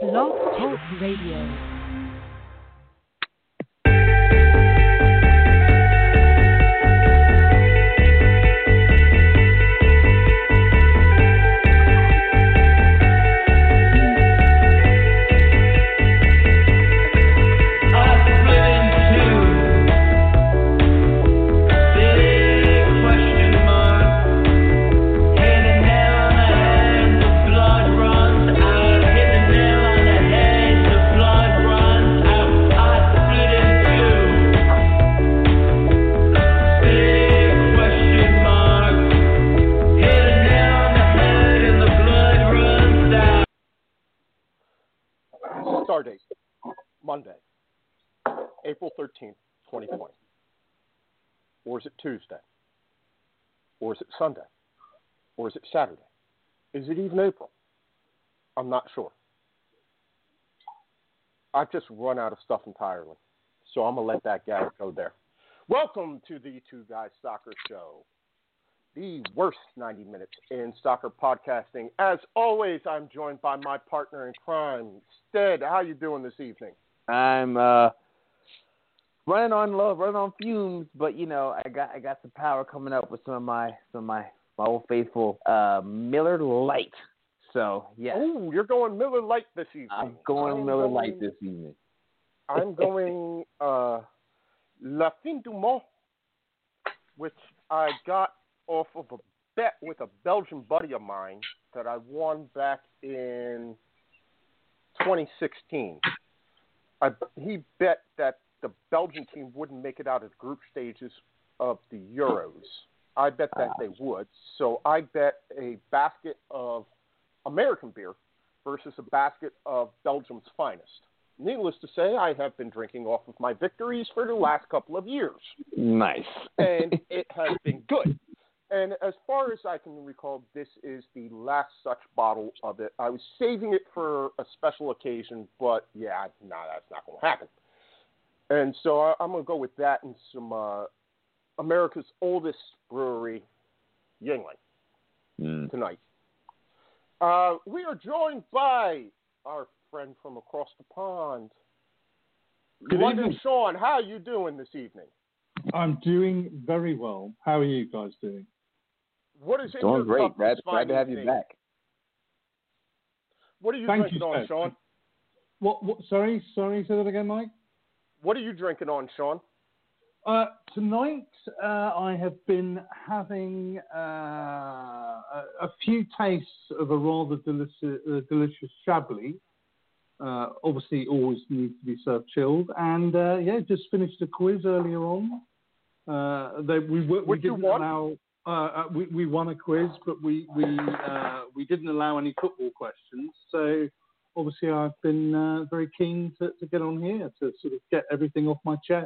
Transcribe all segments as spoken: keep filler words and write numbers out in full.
Blog Talk Radio. Stardate, Monday, April thirteenth, twenty twenty. Or is it Tuesday? Or is it Sunday? Or is it Saturday? Is it even April? I'm not sure. I've just run out of stuff entirely. So I'm going to let that guy go there. Welcome to the Two Guys Soccer Show, the worst ninety minutes in soccer podcasting. As always, I'm joined by my partner in crime, Stead. How you doing this evening? I'm uh, running on low, running on fumes, but you know, I got I got some power coming up with some of my some of my, my old faithful uh, Miller Lite. So yeah. Oh, you're going Miller Lite this evening. I'm going I'm Miller going, Lite this evening. I'm going uh, La Fin du Monde, which I got off of a bet with a Belgian buddy of mine that I won back in twenty sixteen. I, he bet that the Belgian team wouldn't make it out of the group stages of the Euros. I bet that they would. So I bet a basket of American beer versus a basket of Belgium's finest. Needless to say, I have been drinking off of my victories for the last couple of years. Nice. And it has been good. And as far as I can recall, this is the last such bottle of it. I was saving it for a special occasion, but yeah, no, nah, that's not going to happen. And so I, I'm going to go with that and some uh, America's oldest brewery, Yuengling, mm. tonight. Uh, we are joined by our friend from across the pond, Good London evening. Sean. How are you doing this evening? I'm doing very well. How are you guys doing? What is in Doing your great. cup Glad, this glad fine to have you evening? back. What are you Thank drinking you, on, Seth. Sean? What? What? Sorry, sorry. Say that again, Mike. What are you drinking on, Sean? Uh, tonight, uh, I have been having uh, a, a few tastes of a rather delicious, uh, delicious Chablis. Uh, obviously, always needs to be served chilled. And uh, yeah, just finished a quiz earlier on. Uh, they, we we, we What you didn't won? allow. Uh, uh, we, we won a quiz, but we we uh, we didn't allow any football questions. So obviously, I've been uh, very keen to, to get on here to sort of get everything off my chest.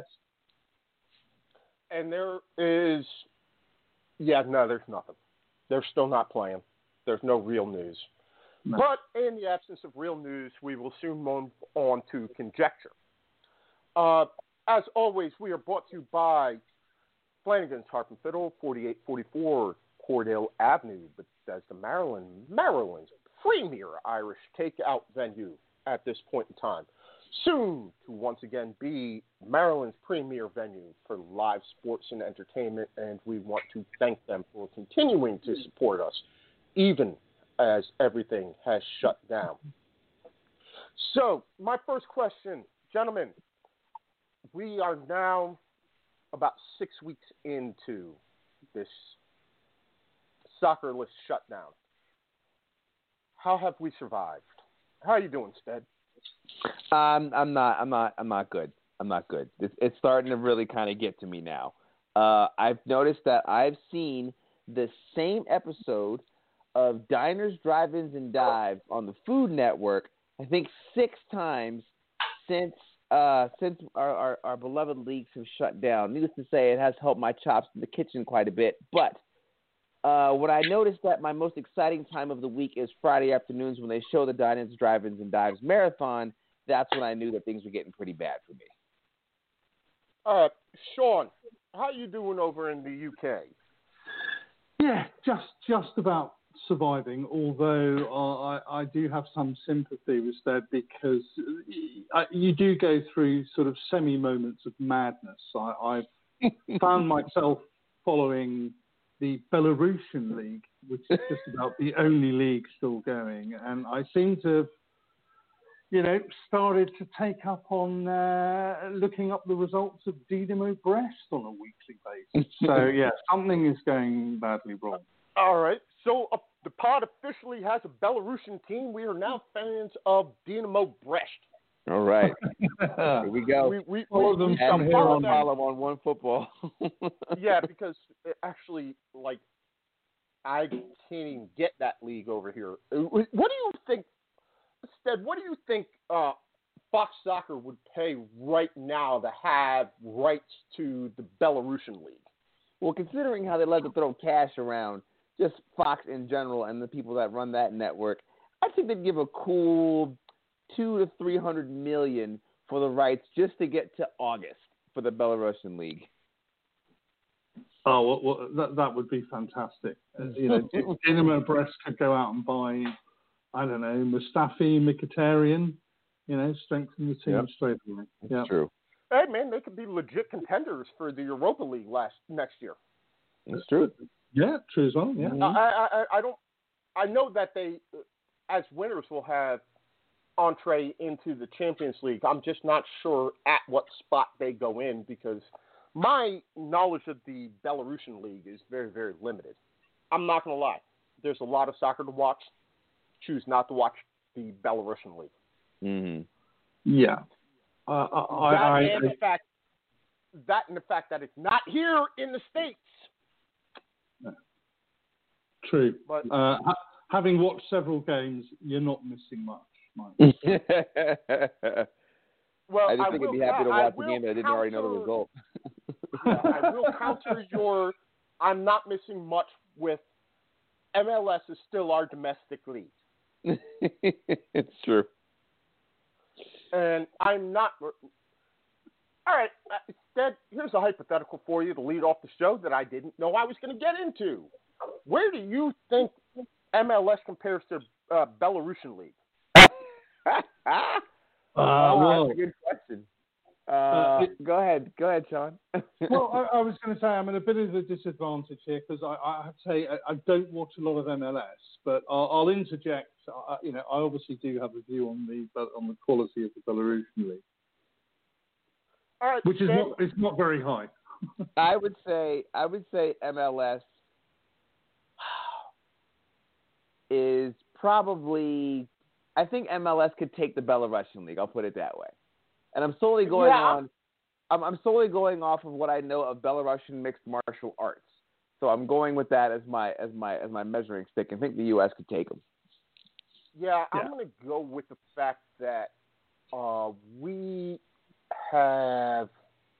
And there is, yeah, no, there's nothing. They're still not playing. There's no real news. No. But in the absence of real news, we will soon move on to conjecture. Uh, as always, we are brought to you by Flanagan's Harp and Fiddle, forty-eight forty-four Cordell Avenue, Bethesda, Maryland, Maryland's premier Irish takeout venue at this point in time. Soon to once again be Maryland's premier venue for live sports and entertainment, and we want to thank them for continuing to support us, even as everything has shut down. So, my first question, gentlemen, we are now about six weeks into this soccerless shutdown. How have we survived? How are you doing, Stead? Um, I'm not. I'm not. I'm not good. I'm not good. It's, it's starting to really kind of get to me now. Uh, I've noticed that I've seen the same episode of Diners, Drive-Ins, and Dives on the Food Network, I think six times since uh, since our, our, our beloved leagues have shut down. Needless to say, it has helped my chops in the kitchen quite a bit. But uh, what I noticed that my most exciting time of the week is Friday afternoons when they show the Diners, Drive-Ins, and Dives marathon. That's when I knew that things were getting pretty bad for me. All right, Sean, how you doing over in the U K? Yeah, just just about surviving, although I, I do have some sympathy with Stead because you do go through sort of semi-moments of madness. I, I've found myself following the Belarusian League, which is just about the only league still going, and I seem to have, you know, started to take up on uh, looking up the results of Dynamo Brest on a weekly basis. So, yeah, something is going badly wrong. All right. So uh, the pod officially has a Belarusian team. We are now fans of Dynamo Brest. All right. Here we go. We, we, All we, of them we from and here on follow on one football. Yeah, because it actually, like, I can't even get that league over here. What do you think, Stead, what do you think uh, Fox Soccer would pay right now to have rights to the Belarusian league? Well, considering how they love to throw cash around, just Fox in general and the people that run that network, I think they'd give a cool two to three hundred million for the rights just to get to August for the Belarusian league. Oh, well, well, that that would be fantastic. Uh, you know, Dynamo Brest could go out and buy, I don't know, Mustafi, Mkhitaryan. You know, strengthen the team Yep. straight away. Yeah, True. Hey, man, they could be legit contenders for the Europa League last next year. That's true. yeah, true as well. Yeah. Mm-hmm. I, I, I don't. I know that they, as winners, will have entree into the Champions League. I'm just not sure at what spot they go in because my knowledge of the Belarusian league is very, very limited. I'm not going to lie. There's a lot of soccer to watch. Choose not to watch the Belarusian league. Mm-hmm. Yeah. Uh, I, that, I, and I, the fact, that and the fact that it's not here in the States. True. But Uh, ha- having watched several games, you're not missing much, Mike. well, I just I think will, I'd be happy to I watch the will game, but I didn't already know the counter- result. Yeah, I will counter your I'm not missing much with M L S is still our domestic league. It's true. And I'm not. All right, instead, here's a hypothetical for you to lead off the show that I didn't know I was going to get into. Where do you think M L S compares to uh, Belarusian league? Uh, oh, well, that's a good question. Uh, Uh, it- go ahead. Go ahead, Sean. well, I, I was going to say I'm at a bit of a disadvantage here because I, I have to say I, I don't watch a lot of M L S, but I'll, I'll interject. I, you know, I obviously do have a view on the on the quality of the Belarusian league, All right, which is Stan, not it's not very high. I would say I would say M L S is probably I think M L S could take the Belarusian league. I'll put it that way. And I'm solely going Yeah. on I'm, I'm solely going off of what I know of Belarusian mixed martial arts. So I'm going with that as my as my as my measuring stick. I think the U S could take them. Yeah, Yeah. I'm going to go with the fact that uh, we have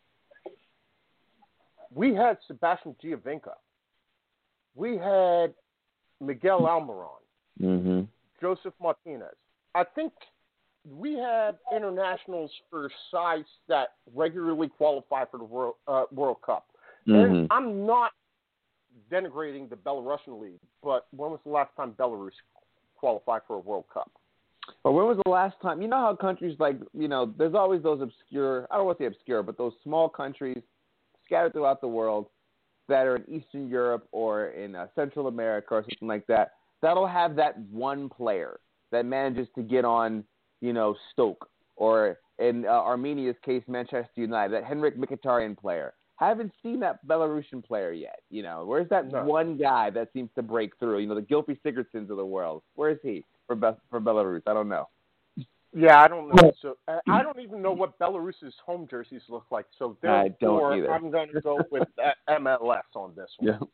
we had Sebastian Giovinco, we had Miguel Almiron, Mm-hmm. Joseph Martinez. I think we have internationals for size that regularly qualify for the World, uh, World Cup. Mm-hmm. And I'm not denigrating the Belarusian league, but when was the last time Belarus qualified for a World Cup? But when was the last time? You know how countries like, you know, there's always those obscure, I don't want to say obscure, but those small countries scattered throughout the world that are in Eastern Europe or in uh, Central America or something like that, that'll have that one player that manages to get on, you know, Stoke or in uh, Armenia's case, Manchester United, that Henrik Mkhitaryan player. Haven't seen that Belarusian player yet. You know, where's that No. one guy that seems to break through? You know, the Gylfi Sigurdssons of the world. Where is he for Be- for Belarus? I don't know. Yeah, I don't know. So uh, I don't even know what Belarus's home jerseys look like. So I don't therefore, either. I'm going to go with uh, M L S on this one. Yeah.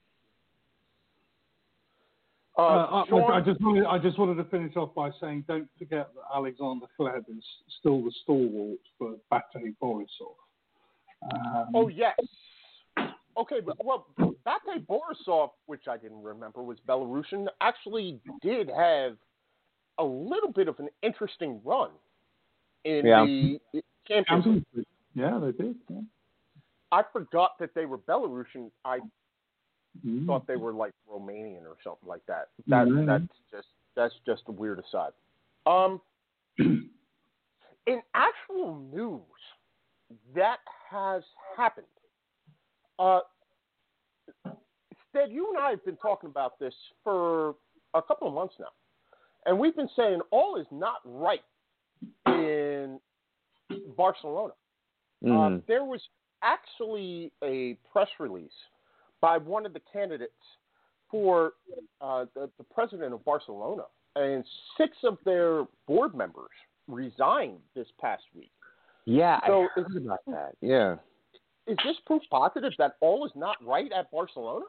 Uh, Uh, I, Sean, I just wanted, I just wanted to finish off by saying, don't forget that Alexander Kleb is still the stalwart for Bate Borisov. Um, oh yes. Okay, but, well, Bate Borisov, which I didn't remember was Belarusian, actually did have a little bit of an interesting run in Yeah. the Champions Champions League. League. Yeah, they did. Yeah. I forgot that they were Belarusian. I Mm. thought they were like Romanian or something like that. That Mm. that's just that's just a weird aside. Um, in actual news, that has happened. Uh, Stead, you and I have been talking about this for a couple of months now, and we've been saying all is not right in Barcelona. Mm-hmm. Uh, there was actually a press release by one of the candidates for uh, the, the president of Barcelona, and six of their board members resigned this past week. Yeah, so I heard about that. Yeah. Is this proof positive that all is not right at Barcelona?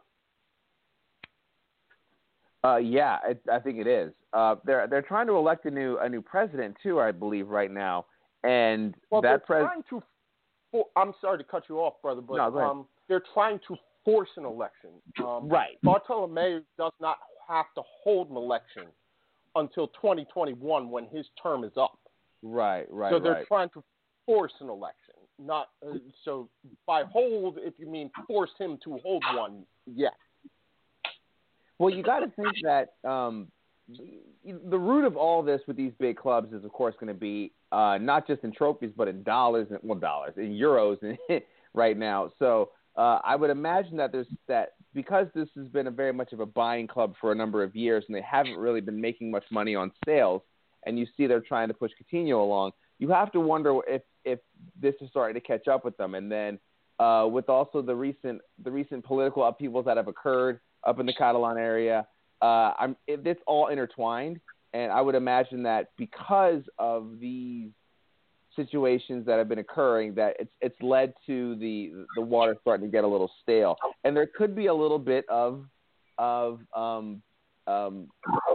Uh, yeah, it, I think it is. Uh, they're they're trying to elect a new a new president too, I believe, right now, and well, that they're pres- trying to. For, I'm sorry to cut you off, brother, but no, go ahead. um, they're trying to force an election. Um, right. Bartolomeu does not have to hold an election until twenty twenty-one when his term is up. Right, right, So they're right. trying to force an election, not uh, so by hold if you mean force him to hold one. Yeah. Well, you got to think that um, the root of all this with these big clubs is, of course, going to be uh, not just in trophies, but in dollars, and well, dollars, in euros, right now. So uh, I would imagine that there's that because this has been a very much of a buying club for a number of years, and they haven't really been making much money on sales. And you see they're trying to push Coutinho along. You have to wonder if if this is starting to catch up with them, and then uh, with also the recent the recent political upheavals that have occurred up in the Catalan area, uh, I'm, it, it's all intertwined, and I would imagine that because of these situations that have been occurring, that it's it's led to the the water starting to get a little stale, and there could be a little bit of of um, um,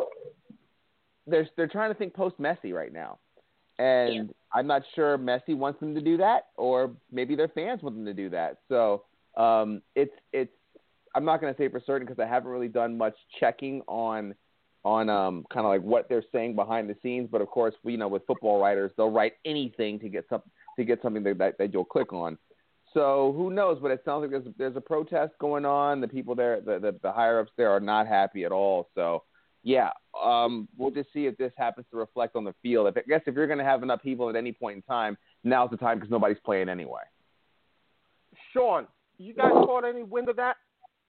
they're they're trying to think post Messi right now, and yeah. I'm not sure Messi wants them to do that, or maybe their fans want them to do that. So um, it's it's. I'm not going to say for certain because I haven't really done much checking on on um, kind of like what they're saying behind the scenes. But of course, we you know with football writers, they'll write anything to get some to get something that, that, that you'll click on. So who knows? But it sounds like there's there's a protest going on. The people there, the the, the higher ups there, are not happy at all. So yeah, um, we'll just see if this happens to reflect on the field. If, I guess if you're going to have an upheaval at any point in time, now's the time because nobody's playing anyway. Sean, you guys caught any wind of that?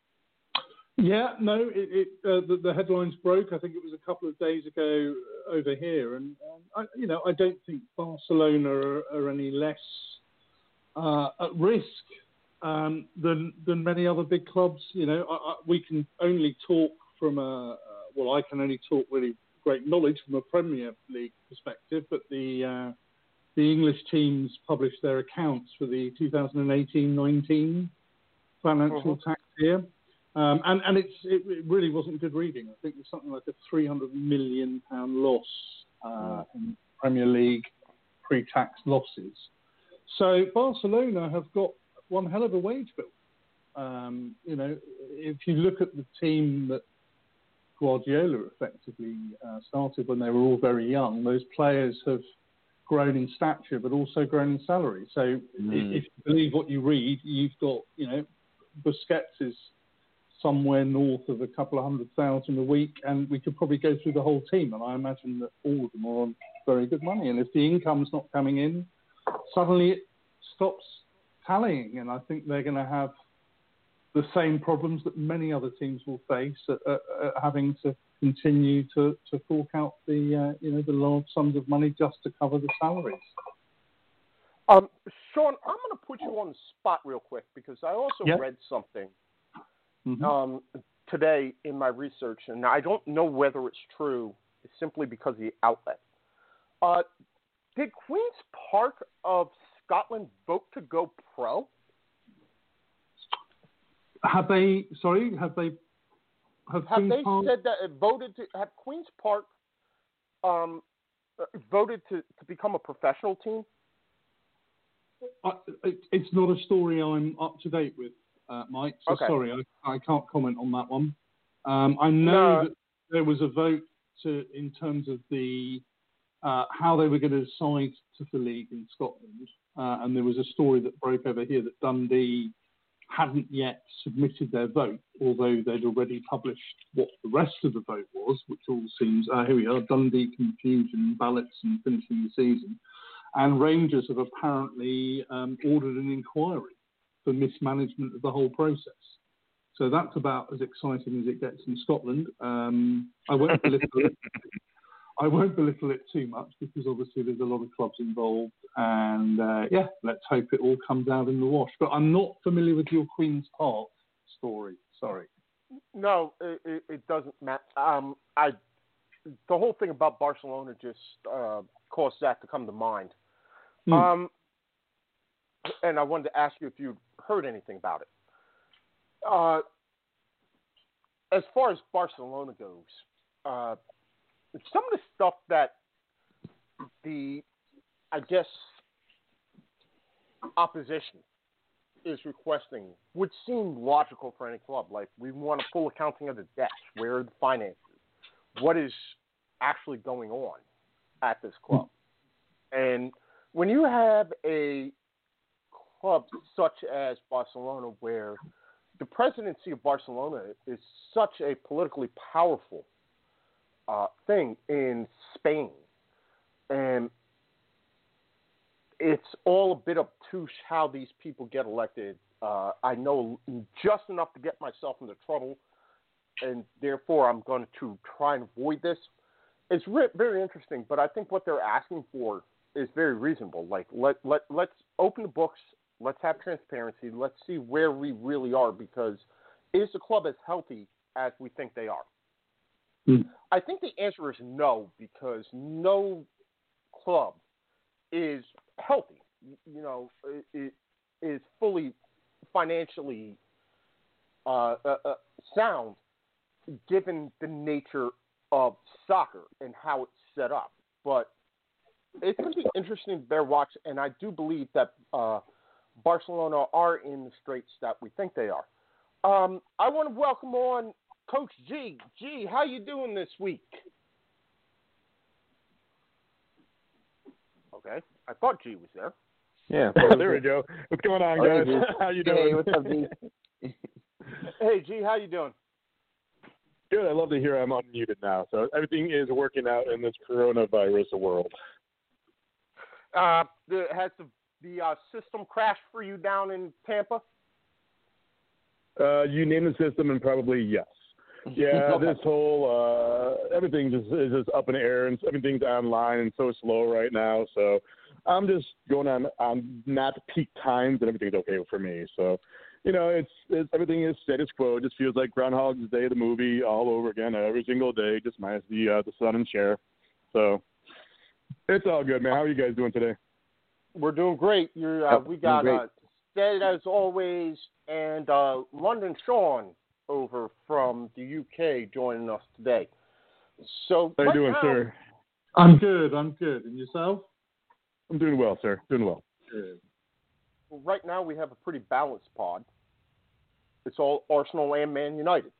Yeah, no, it, it uh, the, the headlines broke. I think it was a couple of days ago over here, and um, I, you know, I don't think Barcelona are, are any less uh, at risk um, than than many other big clubs. You know, I, I, we can only talk from a uh, well, I can only talk really great knowledge from a Premier League perspective, but the uh, the English teams published their accounts for the two thousand eighteen nineteen financial uh-huh. tax year. Um, and and it's, it, it really wasn't good reading. I think it was something like a three hundred million pounds loss uh, in Premier League pre-tax losses. So Barcelona have got one hell of a wage bill. Um, you know, if you look at the team that Guardiola effectively uh, started when they were all very young, those players have grown in stature but also grown in salary. So mm. if, if you believe what you read, you've got, you know, Busquets is somewhere north of a couple of hundred thousand a week, and we could probably go through the whole team, and I imagine that all of them are on very good money. And if the income's not coming in, suddenly it stops tallying, and I think they're going to have the same problems that many other teams will face, at, at, at having to continue to, to fork out the uh, you know the large sums of money just to cover the salaries. Um, Sean, I'm going to put you on the spot real quick because I also yep. read something Mm-hmm. um, today in my research, and I don't know whether it's true simply because of the outlet. Uh, did Queen's Park of Scotland vote to go pro? Have they? Sorry, have they? Have, have Queen's they Park... said that it voted to have Queen's Park um, voted to, to become a professional team? I, it, it's not a story I'm up to date with. Uh, Mike, so okay. sorry, I, I can't comment on that one. Um, I know no. that there was a vote to, in terms of the uh, how they were going to decide to the league in Scotland, uh, and there was a story that broke over here that Dundee hadn't yet submitted their vote, although they'd already published what the rest of the vote was, which all seems, uh, here we are, Dundee confusion, ballots and finishing the season. And Rangers have apparently um, ordered an inquiry for mismanagement of the whole process. So that's about as exciting as it gets in Scotland. Um, I won't belittle it. I won't belittle it too much because obviously there's a lot of clubs involved, and uh, yeah, let's hope it all comes out in the wash. But I'm not familiar with your Queen's Park story. Sorry. No, it, it doesn't matter. Um, I the whole thing about Barcelona just uh, caused that to come to mind. Hmm. Um, and I wanted to ask you if you heard anything about it. Uh, as far as Barcelona goes, uh, some of the stuff that the, I guess, opposition is requesting would seem logical for any club. Like, we want a full accounting of the debt. Where are the finances? What is actually going on at this club? And when you have a club such as Barcelona, where the presidency of Barcelona is such a politically powerful uh, thing in Spain, and it's all a bit obtuse how these people get elected. Uh, I know just enough to get myself into trouble, and therefore I'm going to try and avoid this. It's re- very interesting, but I think what they're asking for is very reasonable. Like, let, let, let's open the books. Let's have transparency. Let's see where we really are, because is the club as healthy as we think they are? Mm. I think the answer is no, because no club is healthy, you know, it, it is fully financially uh, uh, uh, sound, given the nature of soccer and how it's set up. But it's going to be interesting to bear watch, and I do believe that uh, Barcelona are in the straits that we think they are. Um, I want to welcome on Coach G. G, how you doing this week? Okay, I thought G was there. Yeah, there we go. What's going on, guys? Hey, how you doing? Hey, what's up, G? Hey, G, how you doing? Good. I love to hear I'm unmuted now. So everything is working out in this coronavirus world. Uh, the, has the the uh, system crashed for you down in Tampa? Uh, you name the system, and probably yes. Yeah, this whole uh, everything just is just up in the air, and everything's online and so slow right now. So I'm just going on on not peak times, and everything's okay for me. So, you know, it's, it's everything is status quo. It just feels like Groundhog's Day, the movie, all over again every single day, just minus the uh, the sun and Cher. So it's all good, man. How are you guys doing today? We're doing great. You're, uh, yep, we got uh, Stead as always, and uh, London Sean over from the U K joining us today. So how you right doing, now, sir? I'm good. I'm good. And yourself? I'm doing well, sir. Doing well. Good. Right now we have a pretty balanced pod. It's all Arsenal and Man United.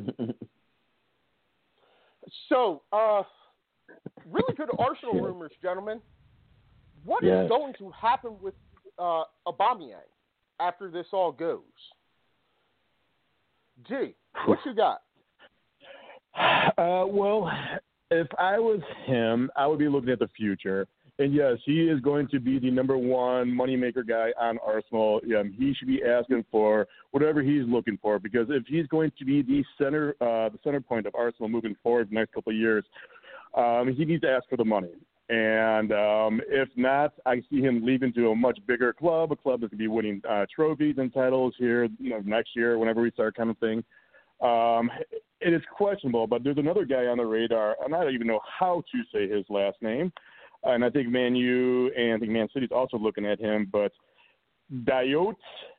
So, uh, really good Arsenal rumors, gentlemen. What yes. is going to happen with uh, Aubameyang after this all goes? G, what you got? Uh, well, if I was him, I would be looking at the future. And, yes, he is going to be the number one moneymaker guy on Arsenal. Yeah, he should be asking for whatever he's looking for, because if he's going to be the center uh, the center point of Arsenal moving forward the next couple of years, um, he needs to ask for the money. And um, if not, I see him leaving to a much bigger club, a club that's going to be winning uh, trophies and titles here, you know, next year, whenever we start, kind of thing. Um, it is questionable, but there's another guy on the radar, and I don't even know how to say his last name. And I think Man U and I think Man City's also looking at him, but Dayot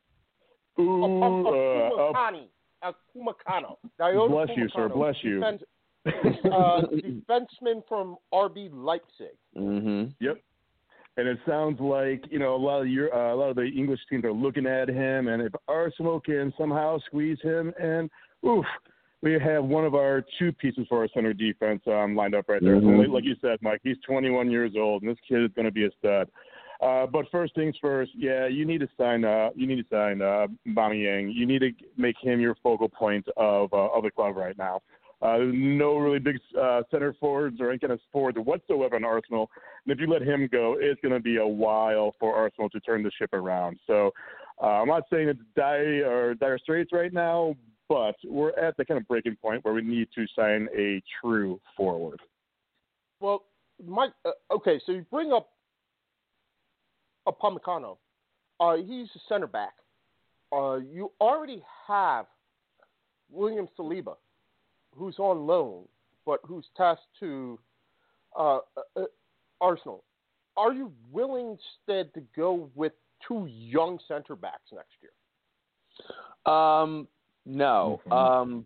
Upamecano. Bless you, sir. Bless you. Defense, uh, defenseman from R B Leipzig. Mm-hmm. Yep. And it sounds like, you know, a lot of your uh, a lot of the English teams are looking at him, and if Arsenal can somehow squeeze him in, oof, we have one of our two pieces for our center defense um, lined up right there. Mm-hmm. So like you said, Mike, he's twenty-one years old, and this kid is going to be a stud. Uh, but first things first, yeah, you need to sign. Uh, you need to sign uh, Aubameyang. You need to make him your focal point of uh, of the club right now. Uh, there's no really big uh, center forwards or any kind of forwards whatsoever in Arsenal. And if you let him go, it's going to be a while for Arsenal to turn the ship around. So uh, I'm not saying it's dire or dire straits right now, but we're at the kind of breaking point where we need to sign a true forward. Well, Mike, uh, okay, so you bring up Upamecano. Uh, he's a center back. Uh, you already have William Saliba, who's on loan, but who's tasked to uh, uh, Arsenal. Are you willing instead to go with two young center backs next year? Um, no. Mm-hmm. Um,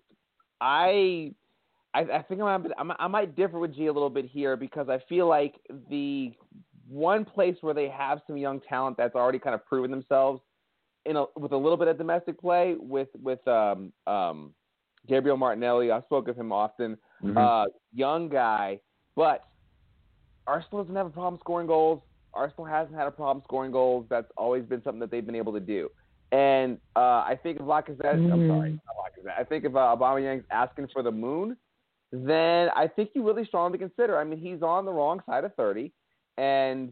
I, I, I think I'm, I'm, I might differ with G a little bit here because I feel like the one place where they have some young talent that's already kind of proven themselves in a, with a little bit of domestic play with with um, um, Gabriel Martinelli. I spoke of him often. Mm-hmm. Uh, young guy, but Arsenal doesn't have a problem scoring goals. Arsenal hasn't had a problem scoring goals. That's always been something that they've been able to do. And uh, I think if Lacazette, mm. I'm sorry, not Lacazette. I think if uh, Aubameyang's asking for the moon, then I think you really strongly consider. I mean, he's on the wrong side of thirty, and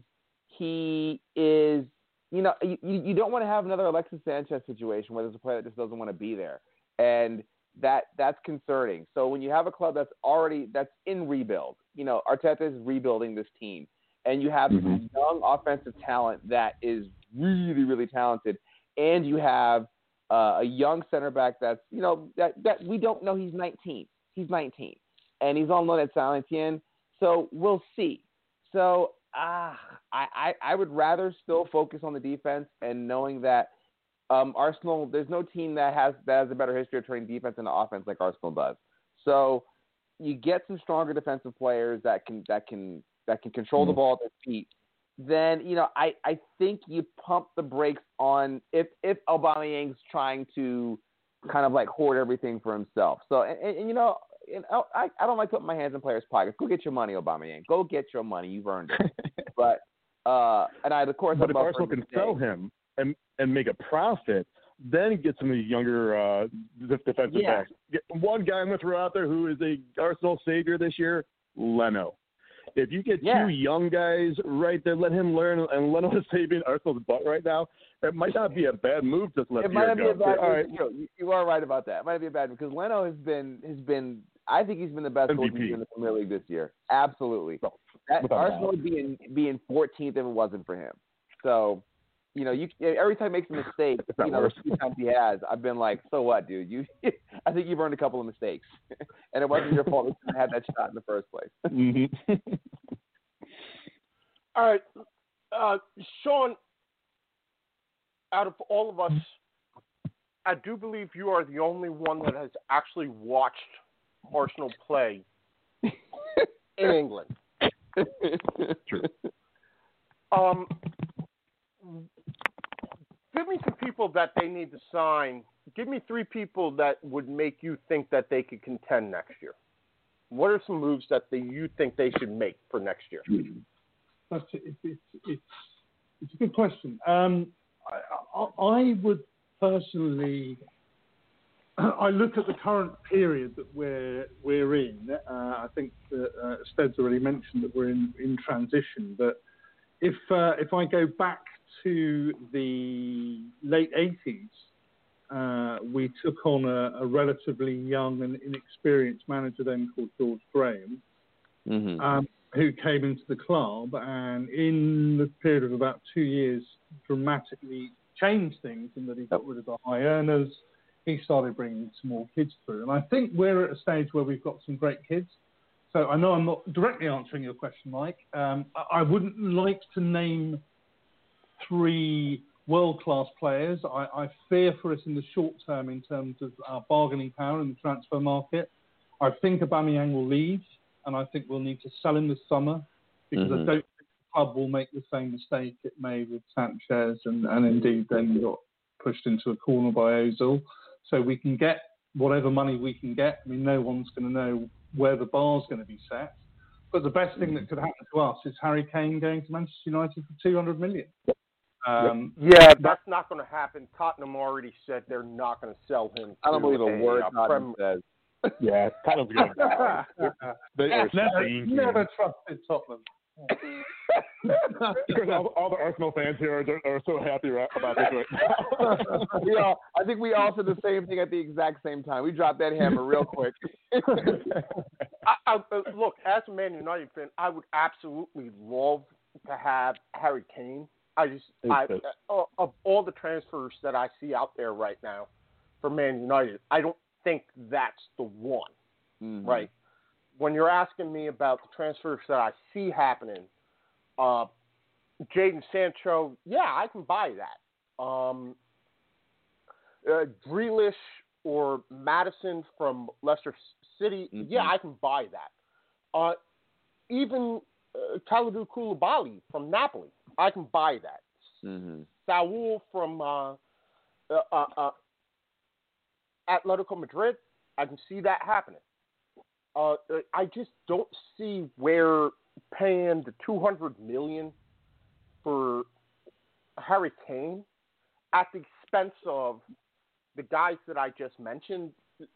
he is, you know, you, you don't want to have another Alexis Sanchez situation where there's a player that just doesn't want to be there. And that that's concerning. So when you have a club that's already that's in rebuild, you know, Arteta is rebuilding this team, and you have mm-hmm. young offensive talent that is really, really talented, and you have uh, a young center back that's, you know, that, that we don't know. He's nineteen. He's nineteen, and he's on loan at Saint Etienne. So we'll see. So ah, I, I I would rather still focus on the defense and knowing that. Um, Arsenal, there's no team that has that has a better history of turning defense into offense like Arsenal does. So you get some stronger defensive players that can that can that can control mm-hmm. the ball at their feet. Then you know I, I think you pump the brakes on if if Aubameyang's trying to kind of like hoard everything for himself. So and, and, and you know and I I don't like putting my hands in players' pockets. Go get your money, Aubameyang. Go get your money. You've earned it. but uh, and I of course but I'd if Arsenal can sell him. And, and make a profit, then get some of these younger uh, defensive yeah. backs. Get one guy I'm going to throw out there who is a Arsenal savior this year, Leno. If you get yeah. two young guys right there, let him learn, and Leno is saving Arsenal's butt right now. It might not be a bad move to let It might not go. be a bad All move. right. You, know, you are right about that. It might be a bad move because Leno has been has been. I think he's been the best goalkeeper in the Premier League this year. Absolutely. No, that, Arsenal would be in being fourteenth if it wasn't for him. So. You know, you every time he makes a mistake, you know, the few times he has, I've been like, so what, dude? You, I think you've earned a couple of mistakes, and it wasn't your fault that you had that shot in the first place. Mm-hmm. All right, uh, Sean. Out of all of us, I do believe you are the only one that has actually watched Arsenal play in England. True. Um. Give me some people that they need to sign. Give me three people that would make you think that they could contend next year. What are some moves that they, you think they should make for next year? That's it. It's, it's, it's a good question. Um, I, I, I would personally, I look at the current period that we're we're in. Uh, I think that uh, Stead's already mentioned that we're in, in transition. But if uh, if I go back to the late eighties, uh, we took on a, a relatively young and inexperienced manager then called George Graham, mm-hmm. um, who came into the club and in the period of about two years dramatically changed things in that he got rid of the high earners. He started bringing some more kids through. And I think we're at a stage where we've got some great kids. So I know I'm not directly answering your question, Mike. Um, I, I wouldn't like to name three world-class players. I, I fear for us in the short term in terms of our bargaining power in the transfer market. I think Aubameyang will leave, and I think we'll need to sell him this summer because mm-hmm. I don't think the club will make the same mistake it made with Sanchez and, and indeed then got pushed into a corner by Ozil. So we can get whatever money we can get. I mean, no one's going to know where the bar's going to be set. But the best thing that could happen to us is Harry Kane going to Manchester United for two hundred million. Um, yeah, that's not going to happen. Tottenham already said they're not going to sell him. I don't believe a a, word uh, Tottenham Prem- says. Yeah, Tottenham's going to They are never, stinking. never trusted Tottenham. Because all, all the Arsenal fans here are, are so happy right, about this right now. we all, I think we all said the same thing at the exact same time. We dropped that hammer real quick. I, I, look, as a Man United fan, I would absolutely love to have Harry Kane. I just, I, uh, of all the transfers that I see out there right now for Man United, I don't think that's the one, mm-hmm. right? When you're asking me about the transfers that I see happening, uh, Jadon Sancho, yeah, I can buy that. Um, uh, Grealish or Madison from Leicester City, mm-hmm. yeah, I can buy that. Uh, even uh, Kalidou Koulibaly from Napoli, I can buy that. Mm-hmm. Saul from uh, uh, uh, uh, Atletico Madrid, I can see that happening. Uh, I just don't see where paying the two hundred million dollars for Harry Kane at the expense of the guys that I just mentioned.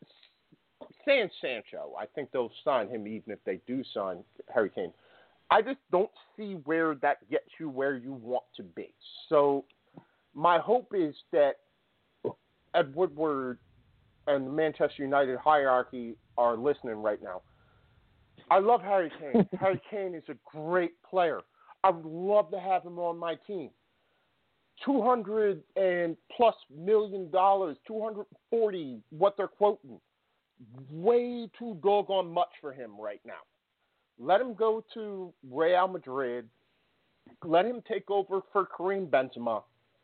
San Sancho, I think they'll sign him even if they do sign Harry Kane. I just don't see where that gets you where you want to be. So my hope is that Ed Woodward and the Manchester United hierarchy are listening right now. I love Harry Kane. Harry Kane is a great player. I would love to have him on my team. two hundred and plus million dollars, two hundred forty, what they're quoting. Way too doggone much for him right now. Let him go to Real Madrid. Let him take over for Karim Benzema.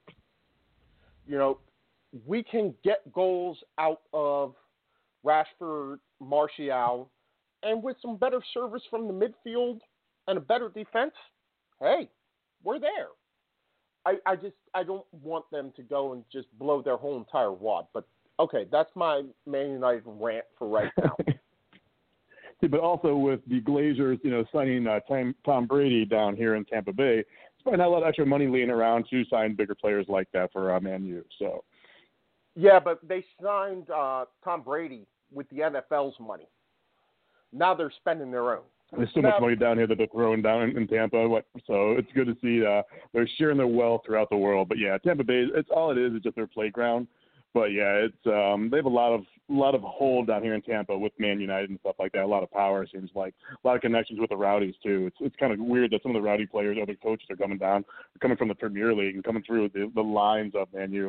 You know, we can get goals out of Rashford, Martial, and with some better service from the midfield and a better defense, hey, we're there. I, I just I don't want them to go and just blow their whole entire wad. But okay, that's my Man United rant for right now. See, but also with the Glazers, you know, signing uh, Tom, Tom Brady down here in Tampa Bay, there's probably not a lot of extra money laying around to sign bigger players like that for uh, Man U. So. Yeah, but they signed uh, Tom Brady with the N F L's money. Now they're spending their own. There's so now, much money down here that they're throwing down in, in Tampa. What, so it's good to see uh, they're sharing their wealth throughout the world. But yeah, Tampa Bay, it's all it is. It's just their playground. But yeah, it's um, they have a lot of a lot of hold down here in Tampa with Man United and stuff like that. A lot of power, it seems like. A lot of connections with the Rowdies too. It's it's kind of weird that some of the Rowdy players, other coaches, are coming down, coming from the Premier League and coming through the, the lines of Man U.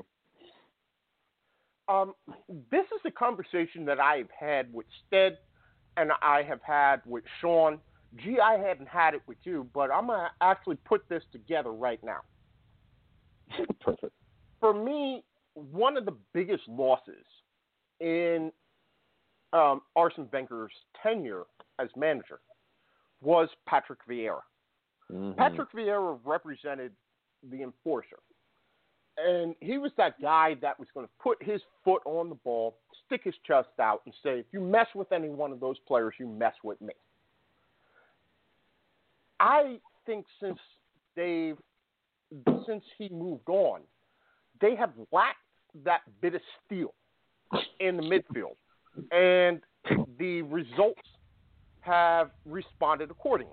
Um, this is a conversation that I've had with Stead and I have had with Sean. Gee, I haven't had it with you, but I'm going to actually put this together right now. Perfect. For me, one of the biggest losses in um, Arsene Wenger's tenure as manager was Patrick Vieira. Mm-hmm. Patrick Vieira represented the enforcer. And he was that guy that was going to put his foot on the ball, stick his chest out, and say, if you mess with any one of those players, you mess with me. I think since they've, since he moved on, they have lacked that bit of steel in the midfield. And the results have responded accordingly.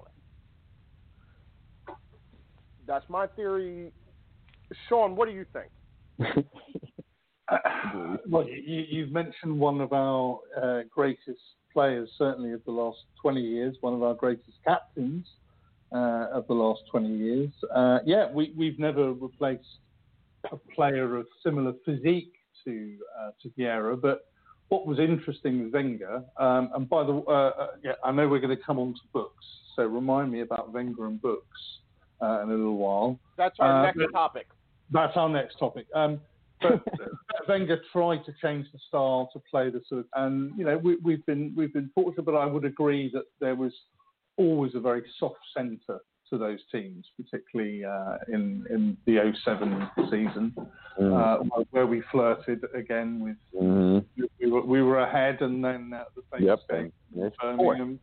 That's my theory. Sean, what do you think? uh, well, you, you've mentioned one of our uh, greatest players, certainly of the last twenty years, one of our greatest captains uh, of the last twenty years. Uh, yeah, we, we've never replaced a player of similar physique to uh, to Vieira, but what was interesting with Wenger, um, and by the uh, uh, yeah, I know we're going to come on to books, so remind me about Wenger and books uh, in a little while. That's our uh, next topic. That's our next topic. Um, but Wenger tried to change the style to play the sort of, and you know we, we've been we've been fortunate, but I would agree that there was always a very soft centre to those teams, particularly uh, in in the oh seven season, mm. uh, where we flirted again with mm-hmm. we, were, we were ahead, and then uh, the famous yep. game in Birmingham,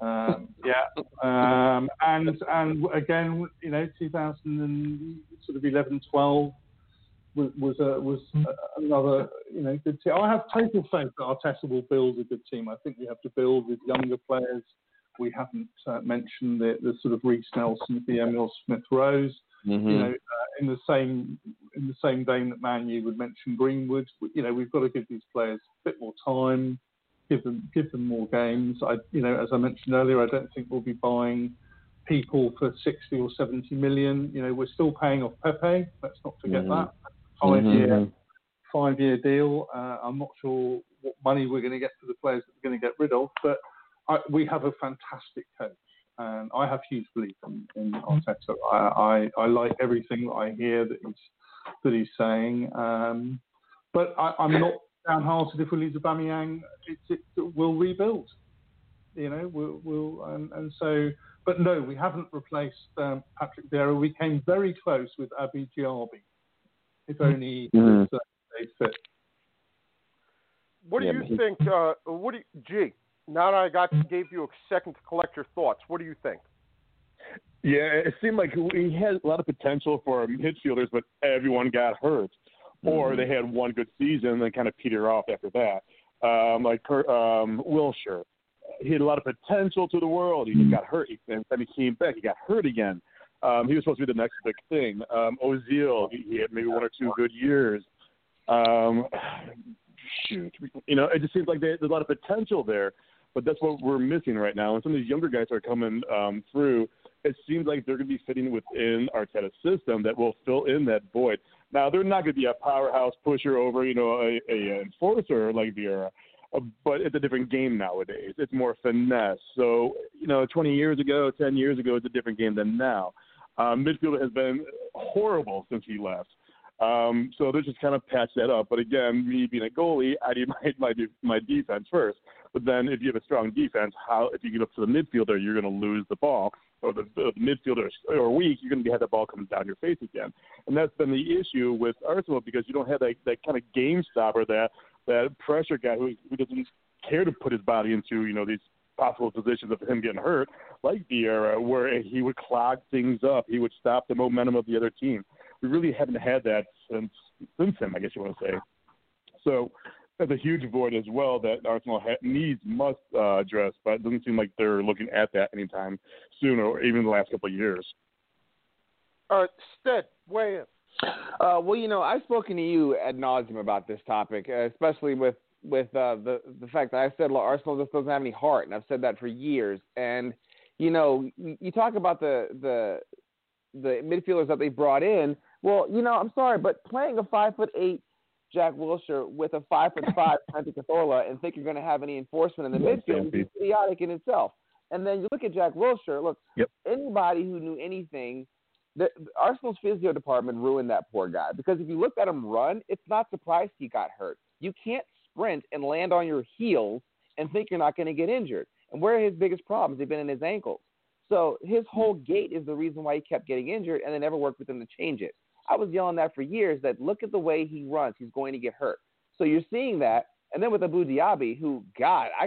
Um, yeah, um, and and again, you know, two thousand eleven, twelve was was, a, was a, another you know good team. I have total faith that Arteta will build a good team. I think we have to build with younger players. We haven't uh, mentioned the, the sort of Reece Nelson, the Emil Smith-Rowe. Mm-hmm. You know, uh, in the same in the same vein that Man U would mention Greenwood. You know, we've got to give these players a bit more time. Give them, give them more games. I, you know, as I mentioned earlier, I don't think we'll be buying people for sixty or seventy million. You know, we're still paying off Pepe. Let's not forget mm-hmm. that five year, mm-hmm. five year deal. Uh, I'm not sure what money we're going to get for the players that we're going to get rid of, but I, we have a fantastic coach, and I have huge belief in, in Arteta. I, I, I like everything that I hear that he's that he's saying, um, but I, I'm not downhearted if we lose Aubameyang. It, it will rebuild, you know. We'll, we'll and, and so, but no, we haven't replaced um, Patrick Vieira. We came very close with Abu Diaby. If only mm-hmm. uh, they fit. What do Yeah, you he- think? Uh, what do you, G? Now that I got gave you a second to collect your thoughts, what do you think? Yeah, it seemed like he had a lot of potential for midfielders, but everyone got hurt. Or they had one good season and then kind of peter off after that. Um, like um, Wilshere, he had a lot of potential to the world. He got hurt, and then he came back. He got hurt again. Um, he was supposed to be the next big thing. Um, Ozil, he, he had maybe one or two good years. Um, shoot, you know, it just seems like there's a lot of potential there, but that's what we're missing right now. And some of these younger guys are coming um, through. It seems like they're going to be fitting within Arteta's system that will fill in that void. Now, they're not going to be a powerhouse pusher over, you know, a, a enforcer like Vieira, uh, but it's a different game nowadays. It's more finesse. So, you know, twenty years ago, ten years ago, it's a different game than now. Um, midfield has been horrible since he left. Um, so they're just kind of patch that up. But again, me being a goalie, I need my, my my defense first. But then if you have a strong defense, how if you get up to the midfielder, you're going to lose the ball. Or the, the midfielder are weak, you're going to have the ball coming down your face again. And that's been the issue with Arsenal because you don't have that, that kind of game stopper, that that pressure guy who, who doesn't care to put his body into, you know, these possible positions of him getting hurt, like Vieira, where he would clog things up. He would stop the momentum of the other team. We really haven't had that since since him, I guess you want to say. So that's a huge void as well that Arsenal ha- needs, must uh, address, but it doesn't seem like they're looking at that anytime soon or even the last couple of years. All right, Stead, weigh in. Uh, well, you know, I've spoken to you ad nauseum about this topic, uh, especially with with uh, the the fact that I said well, Arsenal just doesn't have any heart, and I've said that for years. And you know, you, you talk about the the the midfielders that they brought in. Well, you know, I'm sorry, but playing a five foot eight Jack Wilshere with a five foot five Santi Cazorla and think you're going to have any enforcement in the Yeah, midfield is idiotic in itself. And then you look at Jack Wilshere. Look, yep. Anybody who knew anything, the, the Arsenal's physio department ruined that poor guy because if you looked at him run, it's not surprised he got hurt. You can't sprint and land on your heels and think you're not going to get injured. And where are his biggest problems? They've been in his ankles. So his whole gait is the reason why he kept getting injured, and they never worked with him to change it. I was yelling that for years, that look at the way he runs. He's going to get hurt. So you're seeing that. And then with Abu Diaby, who, God, I,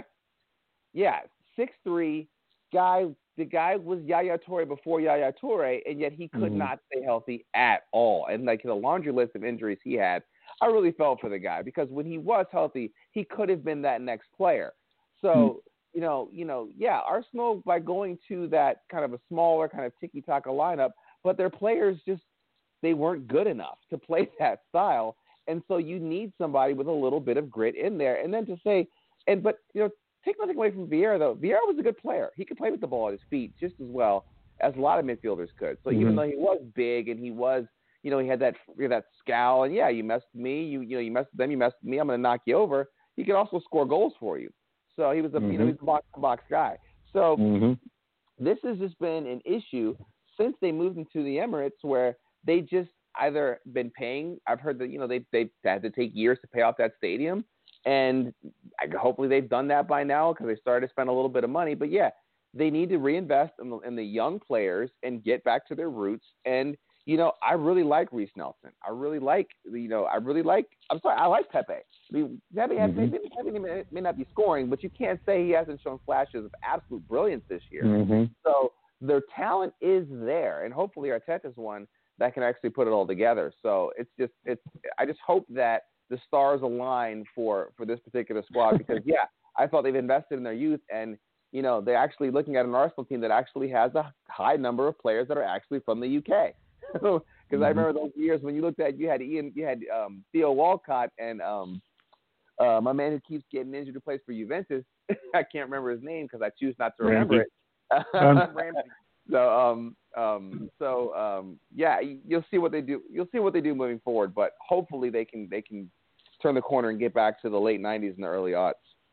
yeah, six three, guy, the guy was Yaya Toure before Yaya Toure, and yet he could mm-hmm. not stay healthy at all. And like the laundry list of injuries he had, I really felt for the guy because when he was healthy, he could have been that next player. So, mm-hmm. you know, you know, yeah, Arsenal, by going to that kind of a smaller kind of tiki-taka lineup, but their players just, they weren't good enough to play that style. And so you need somebody with a little bit of grit in there. And then to say, and but, you know, take nothing away from Vieira, though. Vieira was a good player. He could play with the ball at his feet just as well as a lot of midfielders could. So mm-hmm. even though he was big and he was, you know, he had that you know, that scowl, and yeah, you messed with me, you you know, you messed with them, you messed with me, I'm going to knock you over. He could also score goals for you. So he was a, mm-hmm. you know, he's a box-to-box guy. So mm-hmm. this has just been an issue since they moved into the Emirates where they just either been paying. I've heard that, you know, they, they've had to take years to pay off that stadium. And I, hopefully they've done that by now because they started to spend a little bit of money. But, yeah, they need to reinvest in the, in the young players and get back to their roots. And, you know, I really like Reece Nelson. I really like, you know, I really like – I'm sorry, I like Pepe. I mean, Debbie, mm-hmm. maybe, maybe may, may not be scoring, but you can't say he hasn't shown flashes of absolute brilliance this year. Mm-hmm. So their talent is there, and hopefully Arteta's one that can actually put it all together. So it's just, it's. I just hope that the stars align for, for this particular squad because, yeah, I thought they've invested in their youth, and you know they're actually looking at an Arsenal team that actually has a high number of players that are actually from the U K. Because mm-hmm. I remember those years when you looked at, you had Ian, you had um, Theo Walcott and um, uh, my man who keeps getting injured who plays for Juventus. I can't remember his name because I choose not to remember Ramsey. it. Um, Ramsey. So, um, um, so um, yeah, you'll see what they do. You'll see what they do moving forward. But hopefully they can they can turn the corner and get back to the late nineties and the early aughts.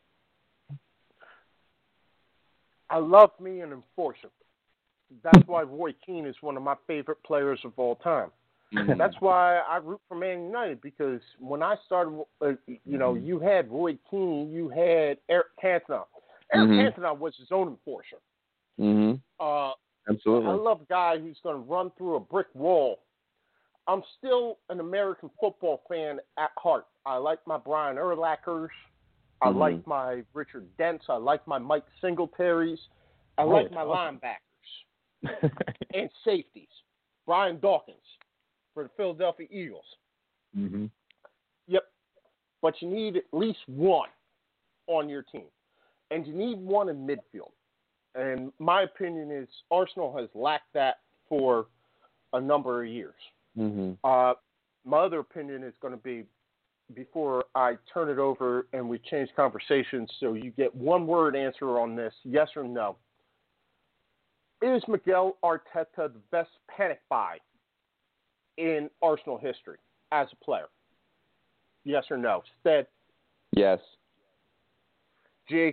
I love me an enforcer. That's why Roy Keane is one of my favorite players of all time. Mm-hmm. That's why I root for Man United, because when I started, uh, you know, you had Roy Keane, you had Eric Cantona. Eric mm-hmm. Cantona was his own enforcer. Mm-hmm. Uh, Absolutely. I love a guy who's going to run through a brick wall. I'm still an American football fan at heart. I like my Brian Urlachers. I mm-hmm. like my Richard Dents. I like my Mike Singletaries. I oh, like my awesome. linebackers and safeties. Brian Dawkins for the Philadelphia Eagles. Mm-hmm. Yep. But you need at least one on your team. And you need one in midfield. And my opinion is Arsenal has lacked that for a number of years. Mm-hmm. Uh, my other opinion is going to be, before I turn it over and we change conversations, so you get one word answer on this, yes or no. Is Miguel Arteta the best panic buy in Arsenal history as a player? Yes or no? Stead? Yes. G?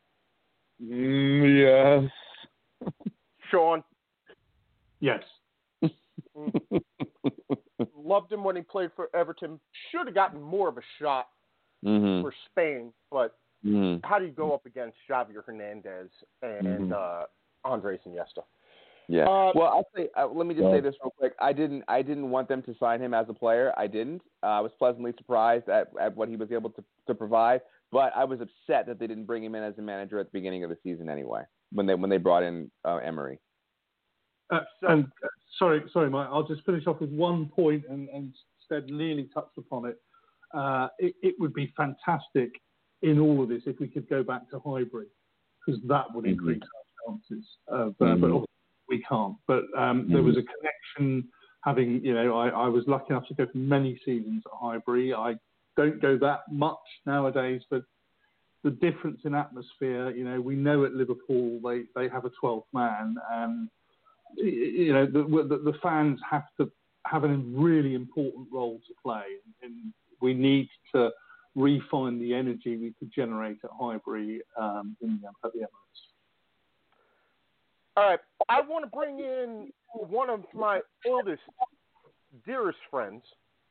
Mm, yes. Sean? Yes. Mm. Loved him when he played for Everton. Should have gotten more of a shot mm-hmm. for Spain, but mm-hmm. how do you go up against Xavier Hernandez and mm-hmm. uh, Andres Iniesta? Yeah. Uh, well, I'll say. Uh, let me just say this real quick. I didn't. I didn't want them to sign him as a player. I didn't. Uh, I was pleasantly surprised at, at what he was able to, to provide. But I was upset that they didn't bring him in as a manager at the beginning of the season anyway. When they when they brought in uh, Emery. Uh, and uh, sorry, sorry, Mike. I'll just finish off with one point, and, and Stead nearly touched upon it. Uh, it. It would be fantastic in all of this if we could go back to Highbury, because that would increase mm-hmm. our chances. Of, uh, mm-hmm. But we can't. But um, mm-hmm. there was a connection. Having, you know, I, I was lucky enough to go for many seasons at Highbury. I don't go that much nowadays, but the difference in atmosphere, you know, we know at Liverpool they, they have a twelfth man, and you know the, the the fans have to have a really important role to play, and we need to refine the energy we could generate at Highbury um, in the, at the Emirates. All right, I want to bring in one of my oldest, dearest friends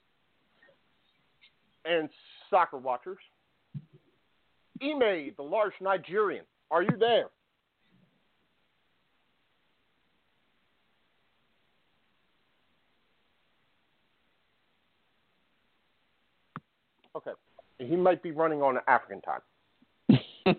and soccer watchers, Ime, the large Nigerian. Are you there? Okay. He might be running on African time.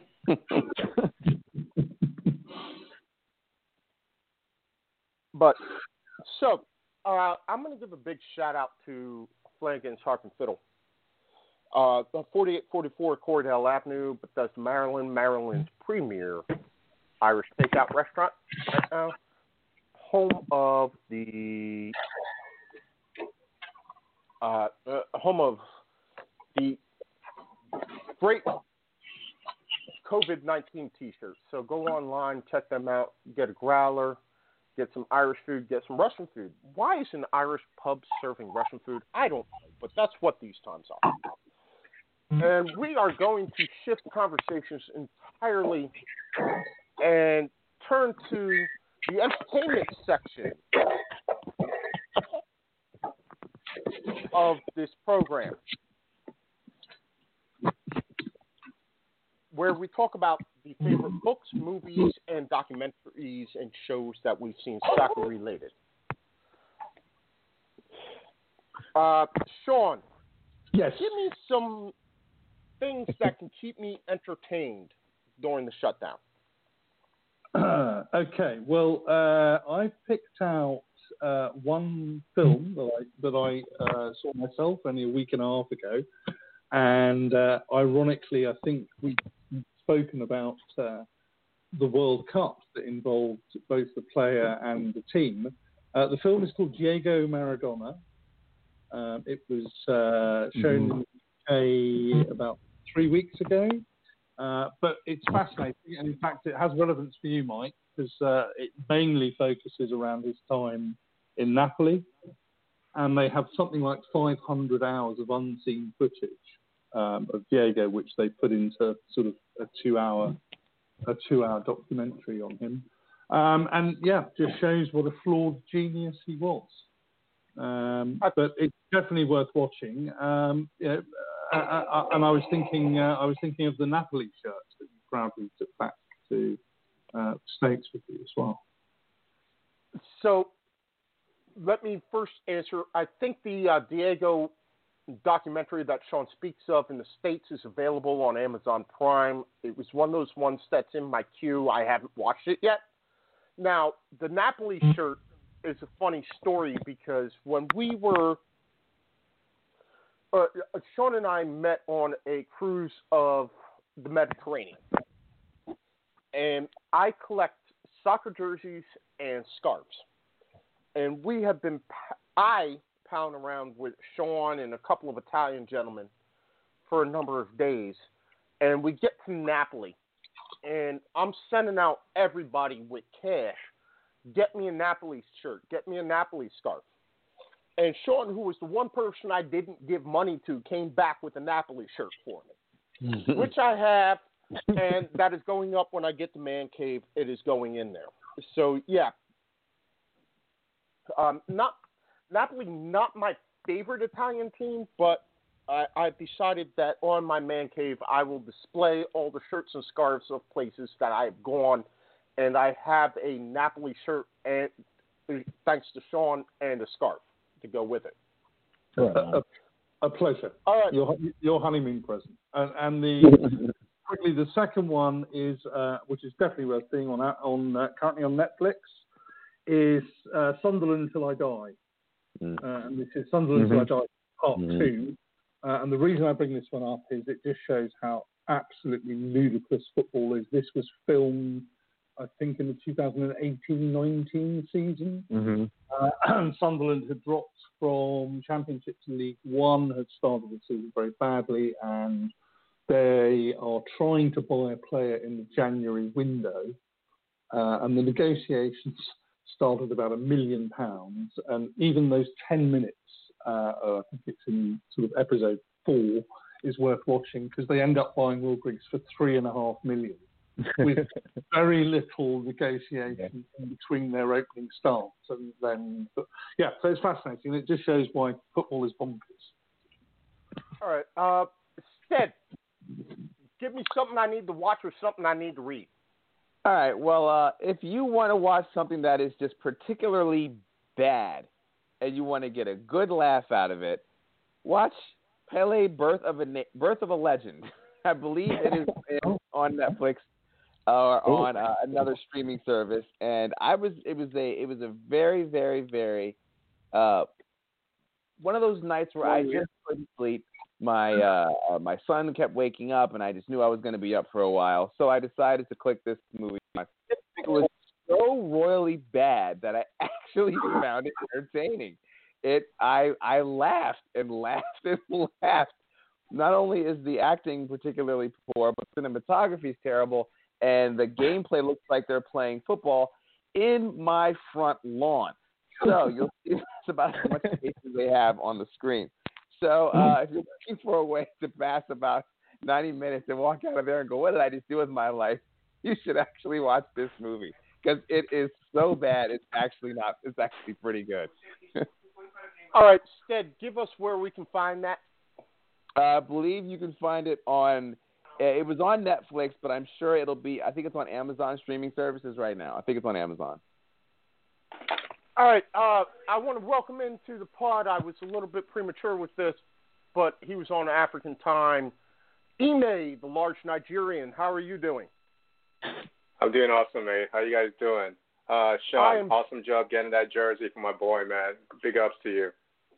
But, so, uh, I'm going to give a big shout out to Flanagan's Harp and Fiddle. Uh, forty-eight forty-four Cordell Avenue, Bethesda, Maryland, Maryland's premier Irish takeout restaurant right now. Home of the, uh, uh, home of the great COVID nineteen t-shirts. So go online, check them out, get a growler, get some Irish food, get some Russian food. Why is an Irish pub serving Russian food? I don't know, but that's what these times are. And we are going to shift conversations entirely and turn to the entertainment section of this program, where we talk about the favorite books, movies, and documentaries and shows that we've seen soccer related. Uh, Sean, yes, give me some things that can keep me entertained during the shutdown? Uh, okay, well, uh, I picked out uh, one film that I, that I uh, saw myself only a week and a half ago, and uh, ironically, I think we've spoken about uh, the World Cup that involved both the player and the team. Uh, the film is called Diego Maradona. Um, it was uh, shown mm-hmm. in the U K about three weeks ago, uh, but it's fascinating, and in fact, it has relevance for you, Mike, because uh, it mainly focuses around his time in Napoli, and they have something like five hundred hours of unseen footage um, of Diego, which they put into sort of a two-hour a two-hour documentary on him, um, and yeah, just shows what a flawed genius he was. Um, but it's definitely worth watching. Um, yeah, uh, uh, and I was thinking, uh, I was thinking of the Napoli shirts that you proudly took back to uh, States with you as well. So, let me first answer. I think the uh, Diego documentary that Sean speaks of in the States is available on Amazon Prime. It was one of those ones that's in my queue. I haven't watched it yet. Now, the Napoli shirt is a funny story because when we were, uh, Sean and I met on a cruise of the Mediterranean, and I collect soccer jerseys and scarves, and we have been, I pound around with Sean and a couple of Italian gentlemen for a number of days, and we get to Napoli, and I'm sending out everybody with cash. Get me a Napoli shirt. Get me a Napoli scarf. And Sean, who was the one person I didn't give money to, came back with a Napoli shirt for me, which I have, and that is going up when I get to Man Cave. It is going in there. So, yeah. Um, not Napoli, not my favorite Italian team, but I, I've decided that on my Man Cave, I will display all the shirts and scarves of places that I have gone. And I have a Napoli shirt, and thanks to Sean, and a scarf to go with it. A, a, a pleasure. All right. Your, your honeymoon present. And, and the quickly, the second one is, uh, which is definitely worth seeing on on uh, currently on Netflix, is uh, Sunderland Till I Die. Mm. Uh, and this is Sunderland mm-hmm. Till I Die Part mm-hmm. Two. Uh, and the reason I bring this one up is it just shows how absolutely ludicrous football is. This was filmed, I think, in the two thousand eighteen nineteen season. Mm-hmm. Uh, Sunderland had dropped from Championship to League One, had started the season very badly, and they are trying to buy a player in the January window. Uh, and the negotiations started about a million pounds. And even those ten minutes, uh, I think it's in sort of episode four, is worth watching because they end up buying Will Griggs for three and a half million. With very little negotiation yeah. in between their opening starts and then, but yeah, so it's fascinating. It just shows why football is bonkers. All right, uh, Stead, give me something I need to watch or something I need to read. All right, well, uh, if you want to watch something that is just particularly bad and you want to get a good laugh out of it, watch Pele: Birth of a Na- Birth of a Legend. I believe it is on Netflix. Or uh, on uh, another streaming service, and I was it was a it was a very very very uh, one of those nights where I just couldn't sleep. My uh, my son kept waking up, and I just knew I was going to be up for a while, so I decided to click this movie. It was so royally bad that I actually found it entertaining. It I I laughed and laughed and laughed. Not only is the acting particularly poor, but cinematography is terrible. And the gameplay looks like they're playing football in my front lawn. So you'll see that's about how much spaces they have on the screen. So uh, if you're looking for a way to pass about ninety minutes and walk out of there and go, what did I just do with my life? You should actually watch this movie because it is so bad. It's actually not. It's actually pretty good. All right, Stead, give us where we can find that. Uh, I believe you can find it on. It was on Netflix, but I'm sure it'll be, I think it's on Amazon streaming services right now. I think it's on Amazon. All right. Uh, I want to welcome into the pod. I was a little bit premature with this, but he was on African time Ime, the large Nigerian. How are you doing? I'm doing awesome, mate. How you guys doing? Uh, Sean, am... awesome job getting that jersey for my boy, man. Big ups to you.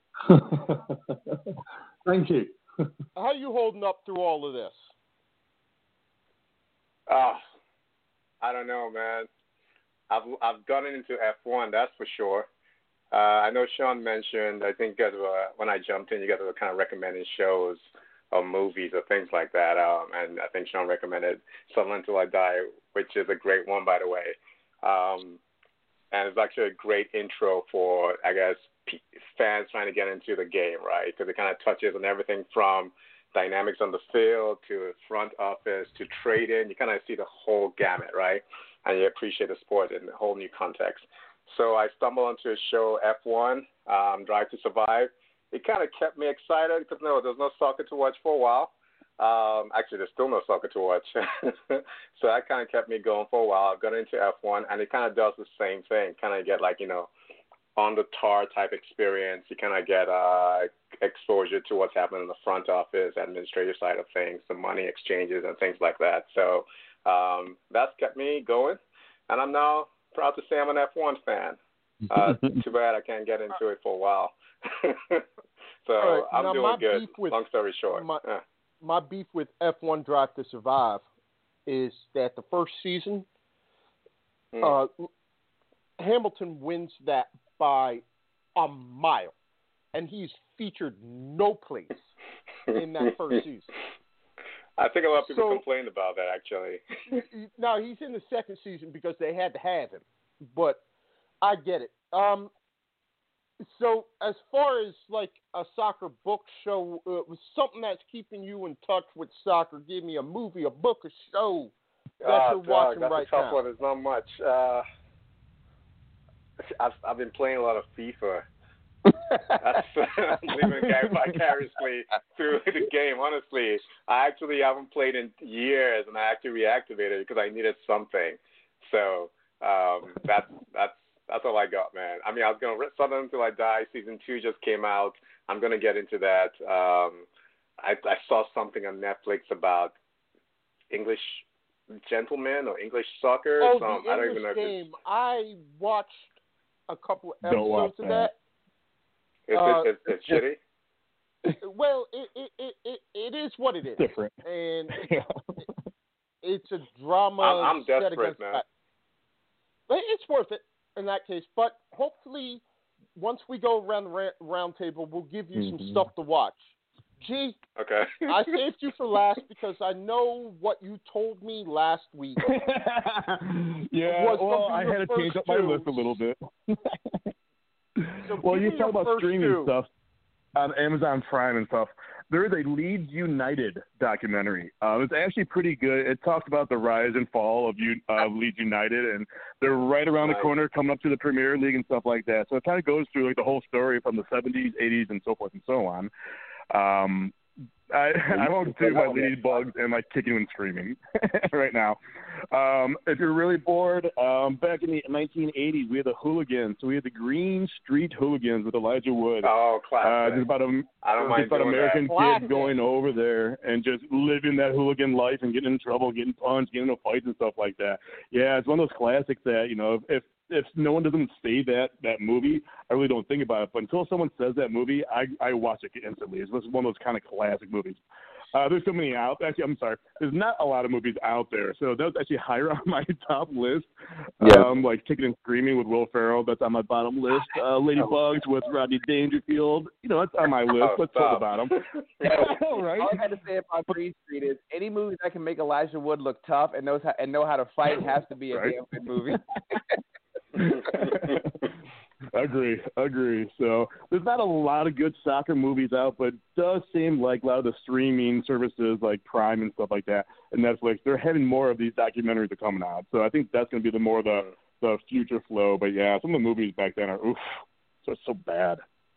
Thank you. How are you holding up through all of this? Ah, uh, I don't know, man. I've I've gotten into F one, that's for sure. Uh, I know Sean mentioned, I think you guys were, when I jumped in, you guys were kind of recommending shows or movies or things like that. Um, and I think Sean recommended Summer Until I Die, which is a great one, by the way. Um, and it's actually a great intro for, I guess, p- fans trying to get into the game, right? Because it kind of touches on everything from dynamics on the field to front office to trading. You kind of see the whole gamut, right? And you appreciate the sport in a whole new context. So I stumbled onto a show, F one, um, Drive to Survive. It kind of kept me excited because, no, there's no soccer to watch for a while. Um, actually, there's still no soccer to watch. So that kind of kept me going for a while. I got into F one, and it kind of does the same thing. Kind of get, like, you know, on the tar type experience. You kind of get uh, exposure to what's happening in the front office, administrative side of things, the money exchanges and things like that. So um, that's kept me going. And I'm now proud to say I'm an F one fan. Uh, too bad I can't get into it for a while. So right, I'm now doing good. With, Long story short. My, yeah. my beef with F one Drive to Survive is that the first season, mm. uh, Hamilton wins that by a mile, and he's featured no place in that first season. I think a lot of people so, complained about that, actually. No, he's in the second season because they had to have him, but I get it. Um, so as far as like a soccer book show, uh, something that's keeping you in touch with soccer, give me a movie, a book, a show that uh, you're watching that's right a tough now. One. There's not much. Uh, I've, I've been playing a lot of FIFA. That's living vicariously through the game. Honestly, I actually haven't played in years, and I actually reactivated it because I needed something. So um, that's that's that's all I got, man. I mean, I was gonna Southern Until I Die. Season two just came out. I'm gonna get into that. Um, I, I saw something on Netflix about English gentlemen or English soccer. Oh, so the I don't English even know game. If it's... I watched a couple Don't episodes of that. Is uh, it, it's shitty? Well, it, it it it it is what it is. Different. And it, it's a drama. I'm, I'm set desperate, man. That. But it's worth it in that case. But hopefully, once we go around the ra- round table, we'll give you mm-hmm. some stuff to watch. Gee, okay. I saved you for last because I know what you told me last week. Yeah, well, I had to change up my two. list a little bit. So well, you talk about streaming two. stuff on Amazon Prime and stuff. There is a Leeds United documentary. Um, it's actually pretty good. It talks about the rise and fall of uh, Leeds United, and they're right around nice. the corner, coming up to the Premier League and stuff like that. So it kind of goes through like the whole story from the seventies, eighties, and so forth and so on. Um, I, I won't do my lead bugs and like kicking and screaming right now. Um, if you're really bored, um, back in the nineteen eighties, we had the Hooligans. So we had the Green Street Hooligans with Elijah Wood. Oh, classic. Uh, just about a, I don't mind just about American that. kid going over there and just living that hooligan life and getting in trouble, getting punched, getting into fights and stuff like that. Yeah, it's one of those classics that, you know, if, if if no one doesn't say that that movie, I really don't think about it. But until someone says that movie, I, I watch it instantly. It's just one of those kind of classic movies. Uh, there's so many out. Actually, I'm sorry. There's not a lot of movies out there. So that was actually higher on my top list. Yeah. Um, like Kicking and Screaming with Will Ferrell. That's on my bottom list. Uh, Ladybugs with Rodney Dangerfield. You know, that's on my list. Oh, Let's talk about them. All right. All I had to say about Green Street is any movie that can make Elijah Wood look tough and knows how, and know how to fight has to be a right? damn good movie. Agree, agree. So there's not a lot of good soccer movies out, but it does seem like a lot of the streaming services like Prime and stuff like that and Netflix, they're having more of these documentaries are coming out. So I think that's going to be the more the the future flow. But yeah, some of the movies back then are oof, so so bad.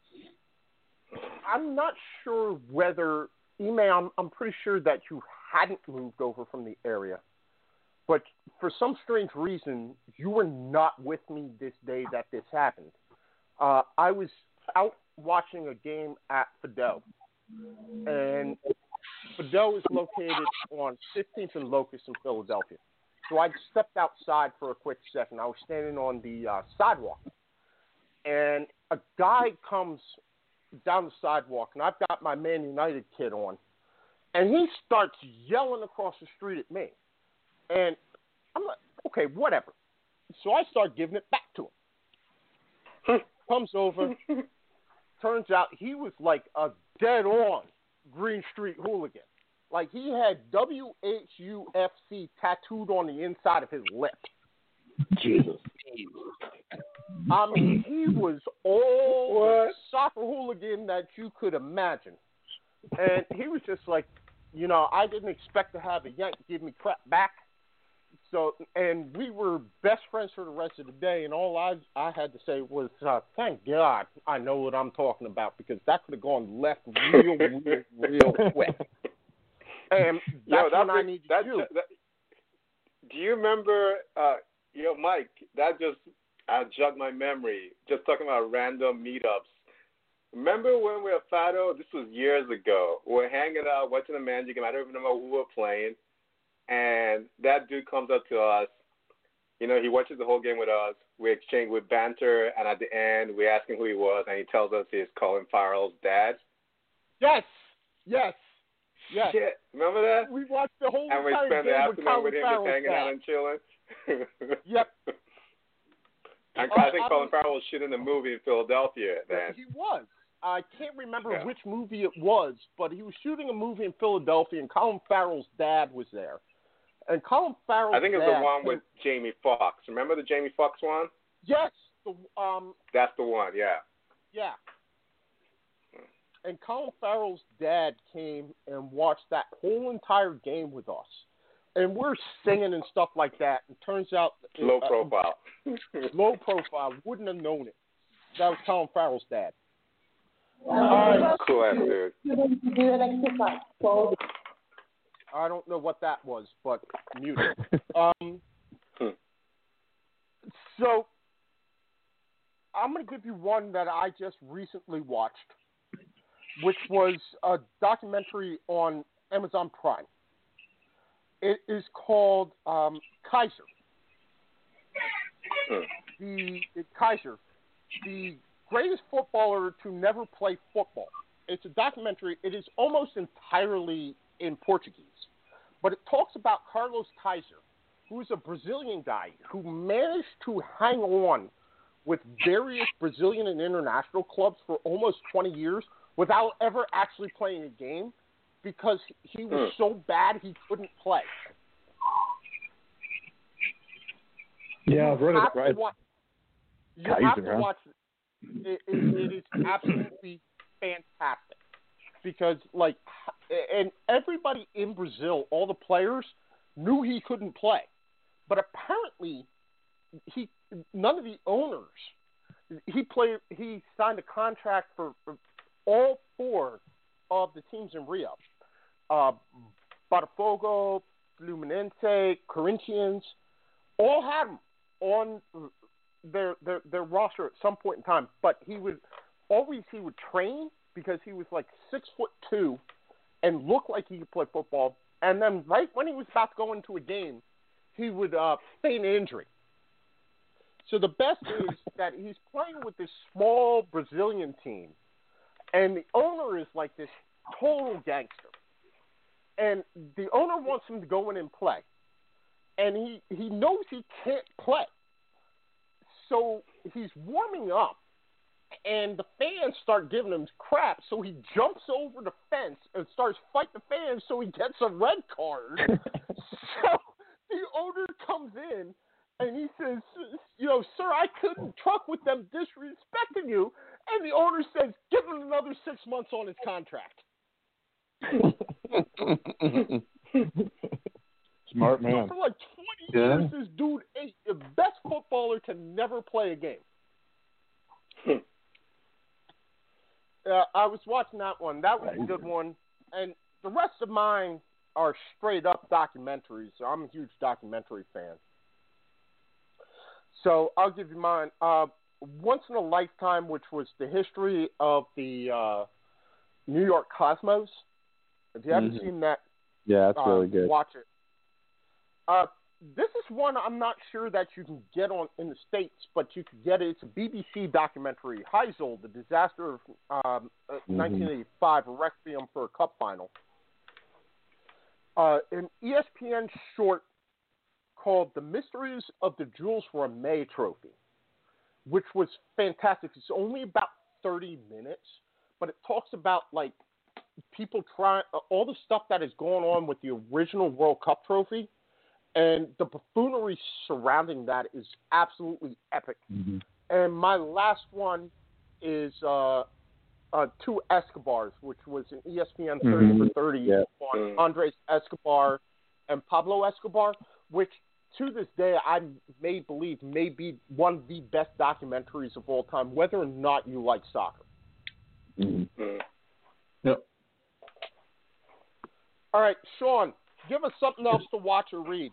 I'm not sure whether Ime, I'm I'm pretty sure that you hadn't moved over from the area. But for some strange reason, you were not with me this day that this happened. Uh, I was out watching a game at Fidel, and Fidel is located on fifteenth and Locust in Philadelphia. So I stepped outside for a quick second. I was standing on the uh, sidewalk, and a guy comes down the sidewalk, and I've got my Man United kit on, and he starts yelling across the street at me. And I'm like, okay, whatever. So I start giving it back to him. Comes over, turns out he was like a dead-on Green Street hooligan. Like, he had W H U F C tattooed on the inside of his lip. Jesus. I mean, he was all What? the soccer hooligan that you could imagine. And he was just like, you know, I didn't expect to have a Yank give me crap back. So, and we were best friends for the rest of the day, and all I I had to say was, uh, thank God I know what I'm talking about, because that could have gone left real, real, real quick. And that's Yo, that what I brings- need to that, do. that, do you remember, uh, yo, Mike, that just uh, jogged my memory, just talking about random meetups. Remember when we were at Fado? This was years ago. We were hanging out, watching the Magic game. I don't even know who we were playing. And that dude comes up to us. You know, he watches the whole game with us. We exchange with banter, and at the end, we ask him who he was, and he tells us he's Colin Farrell's dad. Yes, yes, yes. Shit, remember that? We watched the whole And we entire spent the game with afternoon Colin with him Farrell's just hanging dad. out and chilling. Yep. And Uh, I think I Colin mean- Farrell was shooting a movie in Philadelphia then. He was. I can't remember Yeah. which movie it was, but he was shooting a movie in Philadelphia, and Colin Farrell's dad was there. And Colin Farrell's I think it was dad the one came- with Jamie Foxx. Remember the Jamie Foxx one? Yes, the um, That's the one, yeah. yeah. And Colin Farrell's dad came and watched that whole entire game with us, and we're singing and stuff like that. And turns out, Low uh, profile. low profile, wouldn't have known it. That was Colin Farrell's dad. All right. Cool ass dude. I don't know what that was, but mute it. Um, Hmm. so I'm going to give you one that I just recently watched, which was a documentary on Amazon Prime. It is called um, Kaiser. Hmm. The, the Kaiser, the greatest footballer to never play football. It's a documentary. It is almost entirely in Portuguese, but it talks about Carlos Kaiser, who is a Brazilian guy who managed to hang on with various Brazilian and international clubs for almost twenty years without ever actually playing a game because he was Hmm. so bad he couldn't play. Yeah, I've read You have it. to Right. wa- You Kaiser, have to huh? watch it. It, it. It is absolutely fantastic because, like, and everybody in Brazil, all the players knew he couldn't play, but apparently he none of the owners. He played. He signed a contract for, for all four of the teams in Rio: uh, Botafogo, Fluminense, Corinthians. All had him on their, their their roster at some point in time, but he would always he would train because he was like six foot two and looked like he could play football. And then right when he was about to go into a game, he would uh, feign an injury. So the best is that he's playing with this small Brazilian team, and the owner is like this total gangster, and the owner wants him to go in and play. And he, he knows he can't play. So he's warming up, and the fans start giving him crap, so he jumps over the fence and starts fighting the fans so he gets a red card. So the owner comes in, and he says, you know, sir, I couldn't truck with them disrespecting you. And the owner says, give him another six months on his contract. Smart man. For like twenty Yeah. years, this dude ate the best footballer to never play a game. uh, I was watching that one. That was a good one. And the rest of mine are straight up documentaries. So I'm a huge documentary fan. So I'll give you mine. Uh, Once in a Lifetime, which was the history of the uh, New York Cosmos. If you haven't Mhm. seen that, Yeah, that's uh, really good. watch it. Uh, this is one I'm not sure that you can get on in the States, but you can get it. It's a B B C documentary, Heysel, the disaster of um, uh, Mhm. nineteen eighty-five, a requiem for a cup final. Uh, an E S P N short called The Mysteries of the Jules Rimet Trophy, which was fantastic. It's only about thirty minutes, but it talks about, like, people trying, uh, all the stuff that is going on with the original World Cup trophy, and the buffoonery surrounding that is absolutely epic. Mm-hmm. And my last one is uh, uh, Two Escobars, which was an E S P N thirty Mhm. for thirty Yeah. on Andres Escobar and Pablo Escobar, which to this day I may believe may be one of the best documentaries of all time, whether or not you like soccer. Mm-hmm. Mm. Yep. All right, Sean, give us something else to watch or read.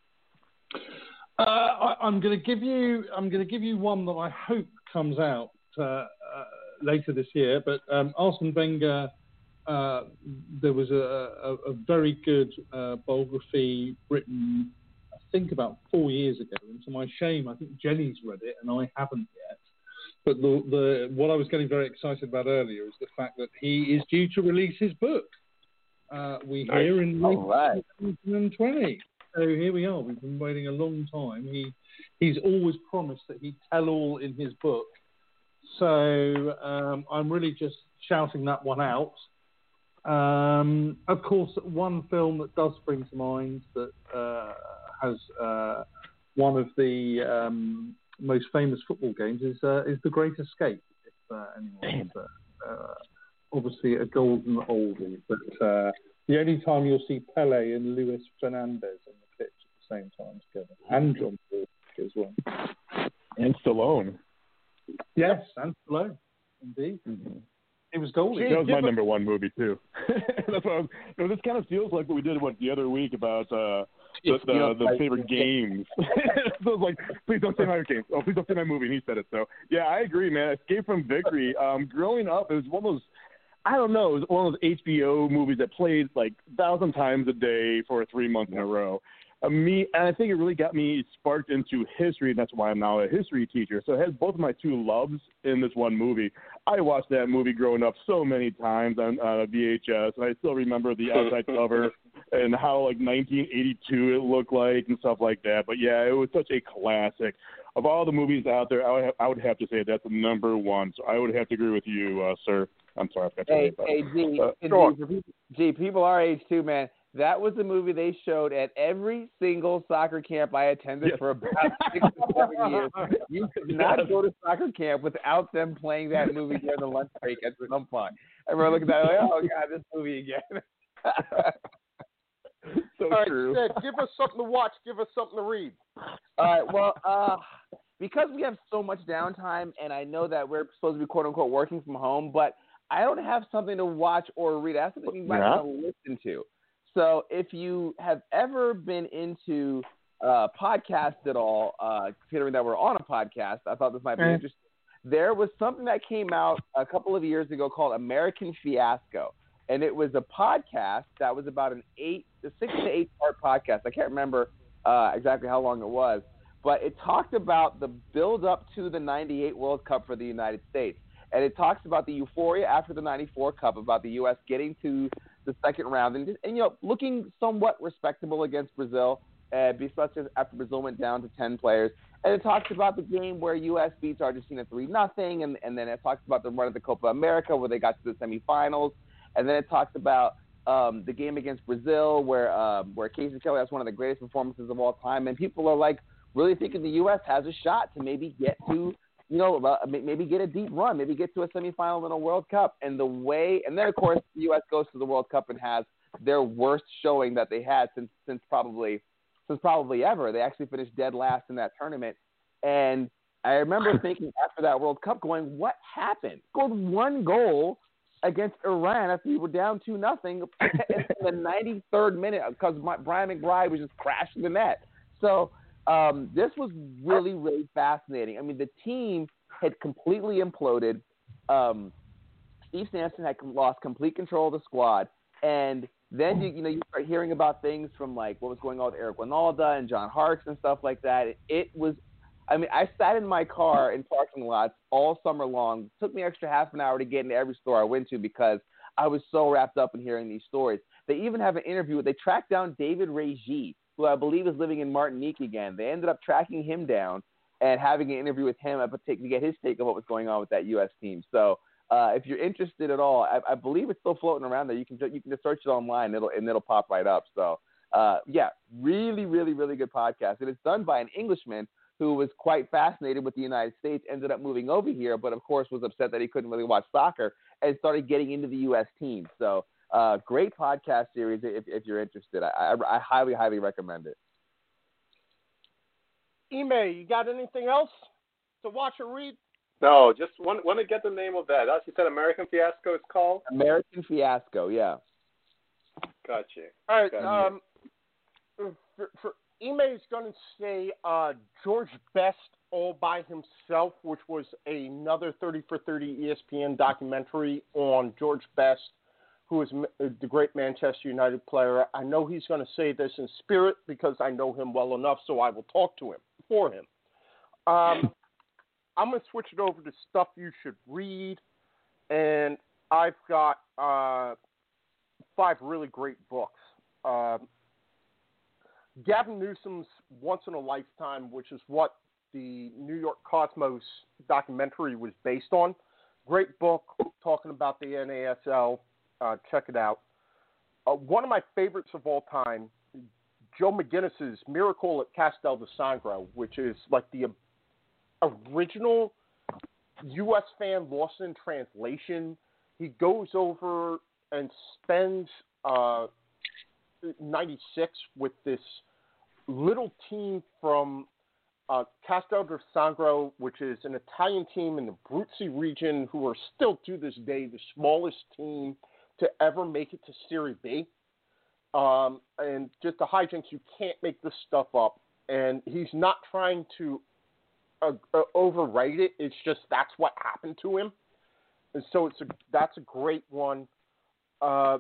Uh, I, I'm going to give you. I'm going to give you one that I hope comes out uh, uh, later this year. But um, Arsene Wenger, uh, there was a, a, a very good uh, biography written, I think, about four years ago. And to my shame, I think Jenny's read it and I haven't yet. But the, the what I was getting very excited about earlier is the fact that he is due to release his book. Uh, we Nice. hear in All right. twenty twenty. So here we are. We've been waiting a long time. He he's always promised that he'd tell all in his book. So um, I'm really just shouting that one out. Um, of course, one film that does spring to mind that uh, has uh, one of the um, most famous football games is uh, is The Great Escape. If uh, anyone uh, uh, obviously a golden oldie, but uh, the only time you'll see Pele and Luis Fernandez on the pitch at the same time together, and John Paul as well. And Stallone. Yes, and Stallone, indeed. Mm-hmm. It was golden. That was my Give number one movie too. That's what I was, you know, this kind of feels like what we did what the other week about uh, the the, You know, the like- favorite games. So it was like, please don't say my game. Oh, please don't say my movie. And he said it. So yeah, I agree, man. Escape from Victory. Um, growing up, it was one of those. I don't know. It was one of those H B O movies that played like a thousand times a day for three months in a row. Uh, me, and I think it really got me sparked into history, and that's why I'm now a history teacher. So it has both of my two loves in this one movie. I watched that movie growing up so many times on uh, V H S, and I still remember the outside cover and how like nineteen eighty-two it looked like and stuff like that. But yeah, it was such a classic. Of all the movies out there, I would have, I would have to say that's the number one. So I would have to agree with you, uh, sir. I'm sorry, I forgot your Hey, name, but- hey, G, Uh, G, sure. for people, G, people our age too, man. That was the movie they showed at every single soccer camp I attended Yes. for about six or seven years. You could not Yes. go to soccer camp without them playing that movie during the lunch break at some point. I remember looking at that like, oh god, this movie again. so All right, true. Sid, give us something to watch. Give us something to read. All right, well, uh, because we have so much downtime, and I know that we're supposed to be quote unquote working from home, but I don't have something to watch or read. I have something you might Yeah. want to listen to. So if you have ever been into uh, podcasts at all, uh, considering that we're on a podcast, I thought this might be Mm. interesting. There was something that came out a couple of years ago called American Fiasco, and it was a podcast that was about an eight, a six to eight part podcast. I can't remember uh, exactly how long it was, but it talked about the build up to the ninety-eight World Cup for the United States. And it talks about the euphoria after the ninety-four Cup, about the U S getting to the second round and, just, and you know, looking somewhat respectable against Brazil, uh, especially after Brazil went down to ten players. And it talks about the game where U S beats Argentina three nothing, and, and then it talks about the run of the Copa America where they got to the semifinals. And then it talks about um, the game against Brazil where um, where Casey Kelly has one of the greatest performances of all time. And people are like really thinking the U S has a shot to maybe get to you know, uh, maybe get a deep run, maybe get to a semifinal in a World Cup. And the way, and then of course the U S goes to the World Cup and has their worst showing that they had since since probably since probably ever. They actually finished dead last in that tournament. And I remember thinking after that World Cup, going, what happened? Scored one goal against Iran after we were down two nothing in the ninety-third minute because Brian McBride was just crashing the net. So. Um, this was really, really fascinating. I mean, the team had completely imploded. Um, Steve Sampson had lost complete control of the squad, and Then you you know you start hearing about things from like what was going on with Eric Winalda and John Harkes and stuff like that. It, it was, I mean, I sat in my car in parking lots all summer long. It took me an extra half an hour to get into every store I went to because I was so wrapped up in hearing these stories. They even have an interview. They tracked down David Regis, who I believe is living in Martinique again. They ended up tracking him down and having an interview with him to get his take on what was going on with that U S team. So uh, if you're interested at all, I, I believe it's still floating around there. You can you can just search it online, and it'll and it'll pop right up. So uh, yeah, really, really, really good podcast. And it's done by an Englishman who was quite fascinated with the United States, ended up moving over here, but of course was upset that he couldn't really watch soccer and started getting into the U S team. So uh, great podcast series if, if you're interested. I, I, I highly, highly recommend it. Ime, you got anything else to watch or read? No, just want, want to get the name of that. That's you said American Fiasco it's called? American Fiasco, yeah. Gotcha. All right. Gotcha. Um, for, for Ime is going to say uh, George Best all by himself, which was another thirty for thirty E S P N documentary on George Best, who is the great Manchester United player. I know he's going to say this in spirit because I know him well enough, so I will talk to him for him. Um, I'm going to switch it over to stuff you should read, and I've got uh, five really great books. Uh, Gavin Newsom's Once in a Lifetime, which is what the New York Cosmos documentary was based on. Great book talking about the N A S L. Uh, check it out. Uh, one of my favorites of all time, Joe McGinnis's Miracle at Castel de Sangro, which is like the original U S fan lost in translation. He goes over and spends uh, ninety-six with this little team from uh, Castel de Sangro, which is an Italian team in the Abruzzi region, who are still to this day the smallest team to ever make it to Serie B. Um, and just the hijinks, you can't make this stuff up. And he's not trying to uh, uh, overwrite it. It's just that's what happened to him. And so it's a, that's a great one. Uh,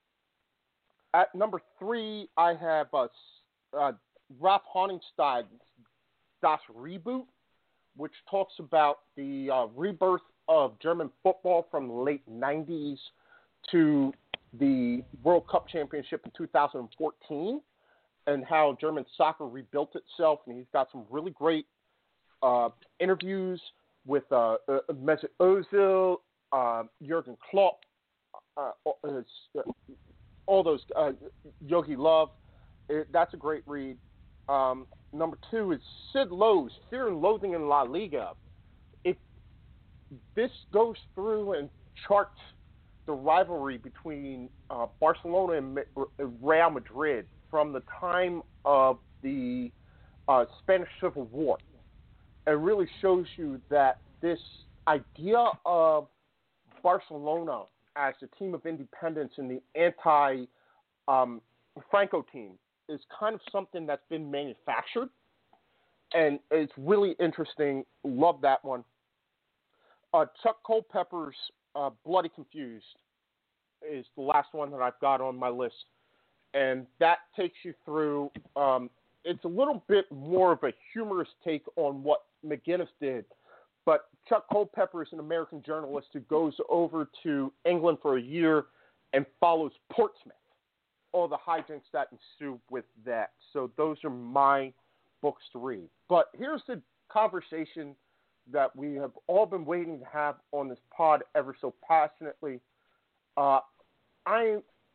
at number three, I have uh, uh, Ralph Honigstad's Das Reboot, which talks about the uh, rebirth of German football from the late nineties to the World Cup Championship in two thousand fourteen, and how German soccer rebuilt itself. And he's got some really great uh, interviews with uh, uh, Mesut Ozil, uh, Jurgen Klopp, uh, uh, all those, uh, Yogi Love. It, that's a great read. Um, number two is Sid Lowe's Fear and Loathing in La Liga. If this goes through and charts the rivalry between uh, Barcelona and Real Madrid from the time of the uh, Spanish Civil War. It really shows you that this idea of Barcelona as a team of independence and the anti um, Franco team is kind of something that's been manufactured, and it's really interesting. Love that one. Uh, Chuck Culpepper's uh, Bloody Confused is the last one that I've got on my list, and that takes you through. Um, it's a little bit more of a humorous take on what McGinnis did, but Chuck Culpepper is an American journalist who goes over to England for a year and follows Portsmouth, all the hijinks that ensue with that. So those are my books to read. But here's the conversation that we have all been waiting to have on this pod ever so passionately. Uh, I,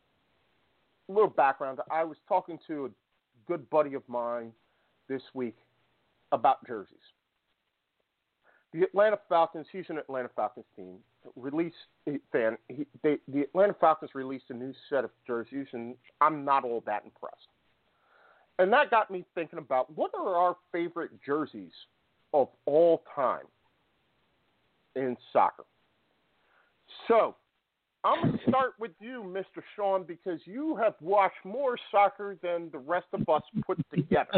a little background, I was talking to a good buddy of mine this week about jerseys. The Atlanta Falcons, he's an Atlanta Falcons team, released, fan, he, they, the Atlanta Falcons released a new set of jerseys, and I'm not all that impressed. And that got me thinking about what are our favorite jerseys of all time in soccer. So, I'm going to start with you, Mister Sean, because you have watched more soccer than the rest of us put together.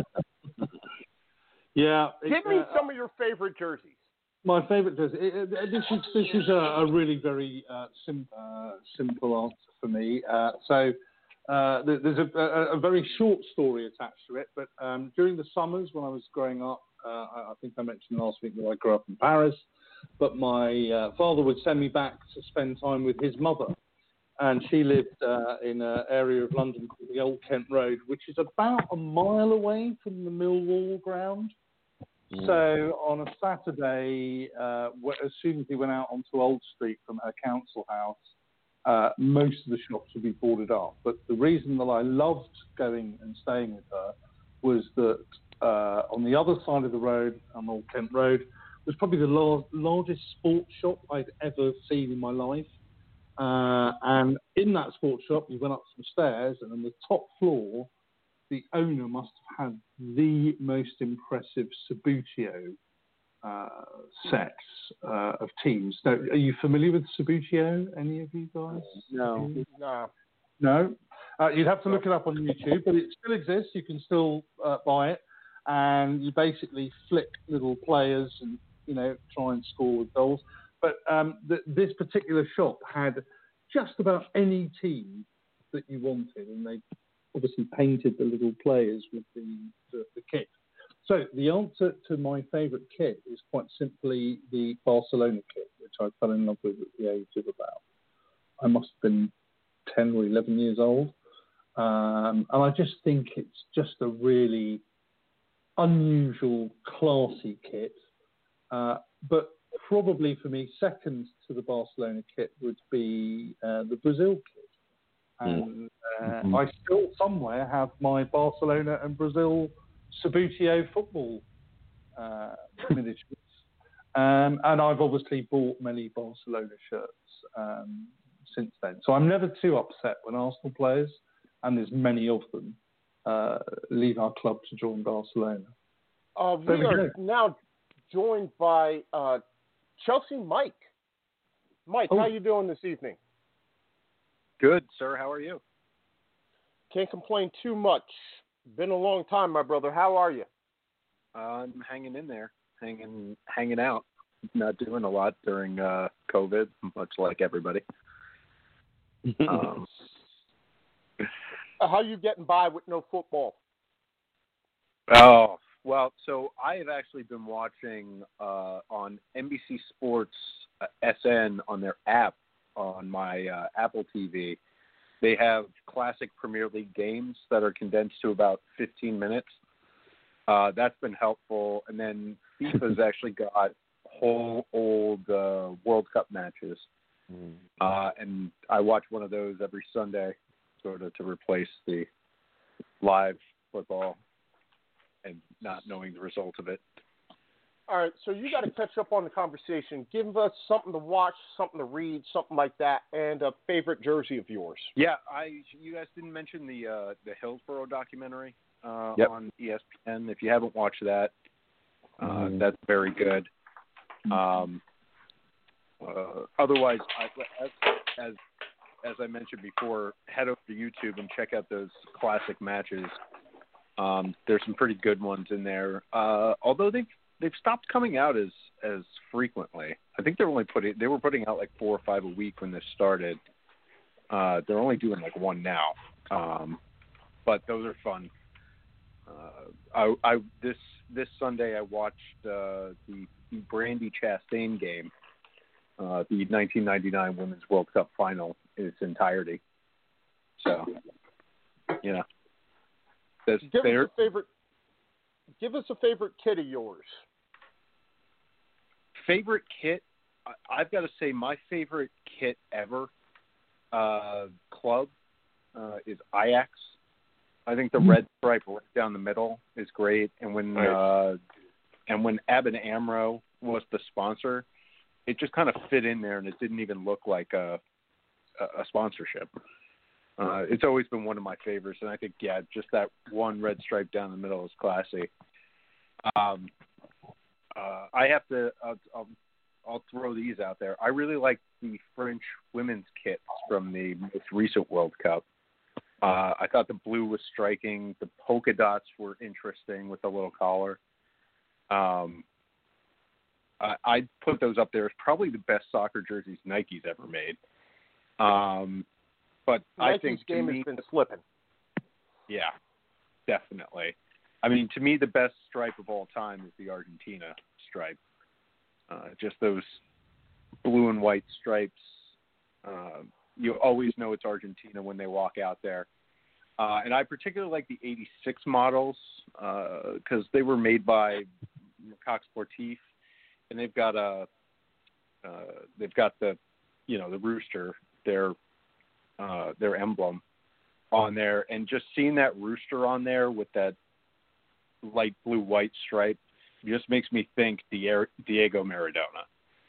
Yeah. Give me uh, some of your favorite jerseys. My favourite jersey. It, it, this is this is a, a really very uh, sim, uh, simple answer for me. Uh, so, uh, there- there's a, a, a very short story attached to it. But um, during the summers when I was growing up, uh, I, I think I mentioned last week that I grew up in Paris, but my uh, father would send me back to spend time with his mother. And she lived uh, in an area of London called the Old Kent Road, which is about a mile away from the Millwall ground. Mm. So on a Saturday, uh, as soon as we went out onto Old Street from her council house, uh, most of the shops would be boarded up. But the reason that I loved going and staying with her was that uh, on the other side of the road, on Old Kent Road, was probably the lar- largest sports shop I'd ever seen in my life. Uh, and in that sports shop, you went up some stairs, and on the top floor, the owner must have had the most impressive Subbuteo uh, sets uh, of teams. Now, are you familiar with Subbuteo, any of you guys? No. No. No? Uh, you'd have to look it up on YouTube, but it still exists. You can still uh, buy it, and you basically flick little players and, you know, try and score with goals. But um, th- this particular shop had just about any team that you wanted, and they obviously painted the little players with the, the, the kit. So the answer to my favourite kit is quite simply the Barcelona kit, which I fell in love with at the age of about, I must have been ten or eleven years old. Um, and I just think it's just a really unusual, classy kit. Uh, but probably for me, second to the Barcelona kit would be uh, the Brazil kit. And uh, mm-hmm. I still somewhere have my Barcelona and Brazil Subbuteo football uh, miniatures. Um, and I've obviously bought many Barcelona shirts um, since then. So I'm never too upset when Arsenal players, and there's many of them, uh, leave our club to join Barcelona. Uh, we, we are go. now joined by uh, Chelsea Mike. Mike, oh. How you doing this evening? Good, sir. How are you? Can't complain too much. Been a long time, my brother. How are you? Uh, I'm hanging in there, hanging, hanging out. Not doing a lot during uh, COVID, much like everybody. um, How you getting by with no football? Oh, well, so I have actually been watching uh, on N B C Sports uh, S N on their app on my uh, Apple T V. They have classic Premier League games that are condensed to about fifteen minutes. Uh, that's been helpful. And then FIFA's actually got whole old uh, World Cup matches. Mm. Uh, and I watch one of those every Sunday, sort of to replace the live football and not knowing the result of it. All right, so you got to catch up on the conversation. Give us something to watch, something to read, something like that, and a favorite jersey of yours. Yeah, I. You guys didn't mention the uh, the Hillsborough documentary uh, yep. on E S P N. If you haven't watched that, uh, mm. that's very good. Um, uh, otherwise, I, as, as as I mentioned before, head over to YouTube and check out those classic matches. Um, there's some pretty good ones in there. Uh, although they've they've stopped coming out as as frequently. I think they're only putting they were putting out like four or five a week when this started. Uh, they're only doing like one now. Um, but those are fun. Uh, I, I this this Sunday I watched uh, the, the Brandy Chastain game, uh, the nineteen ninety-nine Women's World Cup final in its entirety. So, you know. Give us a favorite. Give us a favorite kit of yours. Favorite kit? I've got to say my favorite kit ever, uh, club, uh, is Ajax. I think the red stripe right down the middle is great, and when nice. uh, and when Abin Amro was the sponsor, it just kind of fit in there, and it didn't even look like a a sponsorship. Uh, it's always been one of my favorites, and I think, yeah, just that one red stripe down the middle is classy. Um, uh, I have to, I'll, I'll, I'll throw these out there. I really like the French women's kits from the most recent World Cup. Uh, I thought the blue was striking. The polka dots were interesting with the little collar. Um, I, I'd put those up there as probably the best soccer jerseys Nike's ever made. Um, But I Nike's think to game me, has been slipping. yeah, definitely. I mean, to me, the best stripe of all time is the Argentina stripe. Uh, just those blue and white stripes. Uh, you always know it's Argentina when they walk out there. Uh, and I particularly like the eighty-six models because uh, they were made by Mercax Sportif, and they've got a uh, they've got the you know the rooster, their uh, their emblem on there, and just seeing that rooster on there with that light blue white stripe just makes me think Diego Maradona.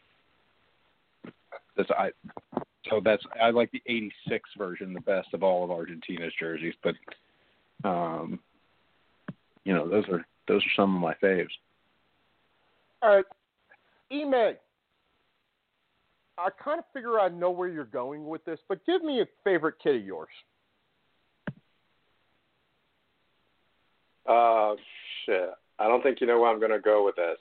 That's I. So that's I like the eighty-six version the best of all of Argentina's jerseys, but um, you know those are those are some of my faves. All right, E-May. I kind of figure I know where you're going with this, but give me a favorite kit of yours. Uh, shit. I don't think you know where I'm gonna go with this.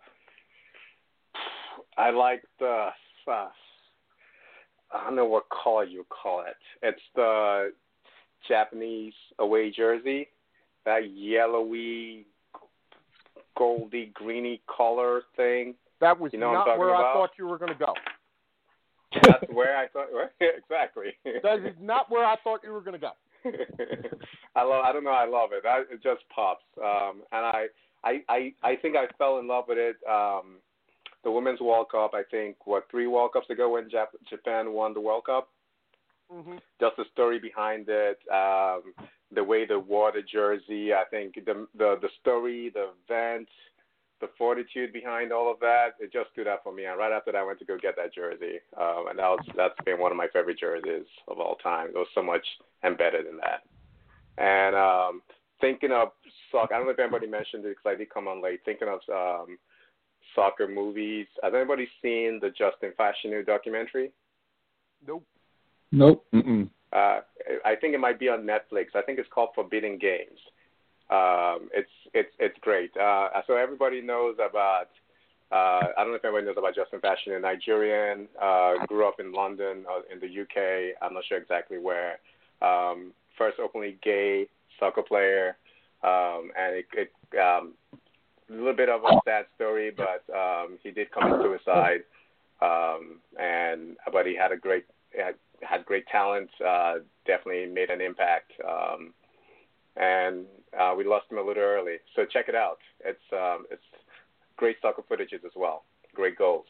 I like the. Uh, I don't know what color you call it. It's the Japanese away jersey, that yellowy, goldy, greeny color thing. That was you know not where about? I thought you were going to go. That's where I thought. Exactly. That is not where I thought you were going to go. I love. I don't know. I love it. I, it just pops. Um, and I, I, I, I think I fell in love with it. Um, The Women's World Cup, I think, what, three World Cups ago when Jap- Japan won the World Cup? Mm-hmm. Just the story behind it, um, the way they wore the jersey, I think the, the the story, the event, the fortitude behind all of that, it just stood out for me. And right after that, I went to go get that jersey. Um, and that was, that's been one of my favorite jerseys of all time. There was so much embedded in that. And um, thinking of soccer, I don't know if anybody mentioned it because I did come on late, thinking of um, soccer movies. Has anybody seen the Justin Fashanu documentary? Nope. Nope. Mm-mm. Uh, I think it might be on Netflix. I think it's called Forbidden Games. Um, it's it's it's great. Uh, so everybody knows about. Uh, I don't know if everybody knows about Justin Fashanu, Nigerian, uh, grew up in London, uh, in the U K. I'm not sure exactly where. Um, first openly gay soccer player, um, and it. it um, a little bit of a sad story, but um, he did commit suicide, um, and but he had a great had, had great talent. Uh, definitely made an impact, um, and uh, we lost him a little early. So check it out. It's um, it's great soccer footages as well. Great goals.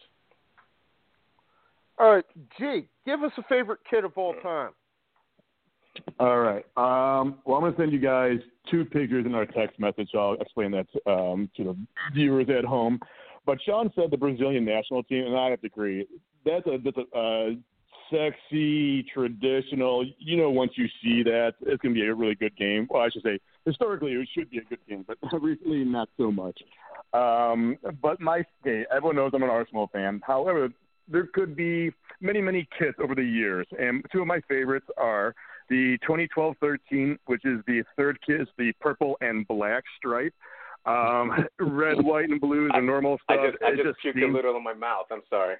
All right, G, give us a favorite kit of all time. All right. Um, well, I'm going to send you guys two pictures in our text message. So I'll explain that um, to the viewers at home. But Sean said the Brazilian national team, and I have to agree. That's a, that's a uh, sexy, traditional. You know, once you see that, it's going to be a really good game. Well, I should say, historically, it should be a good game, but recently, not so much. Um, but my, okay, everyone knows I'm an Arsenal fan. However, there could be many, many kits over the years, and two of my favorites are the twenty twelve thirteen, which is the third kit, is the purple and black stripe. Um, red, white, and blue is the normal stuff. I just, I just, just puked seems... a little in my mouth. I'm sorry.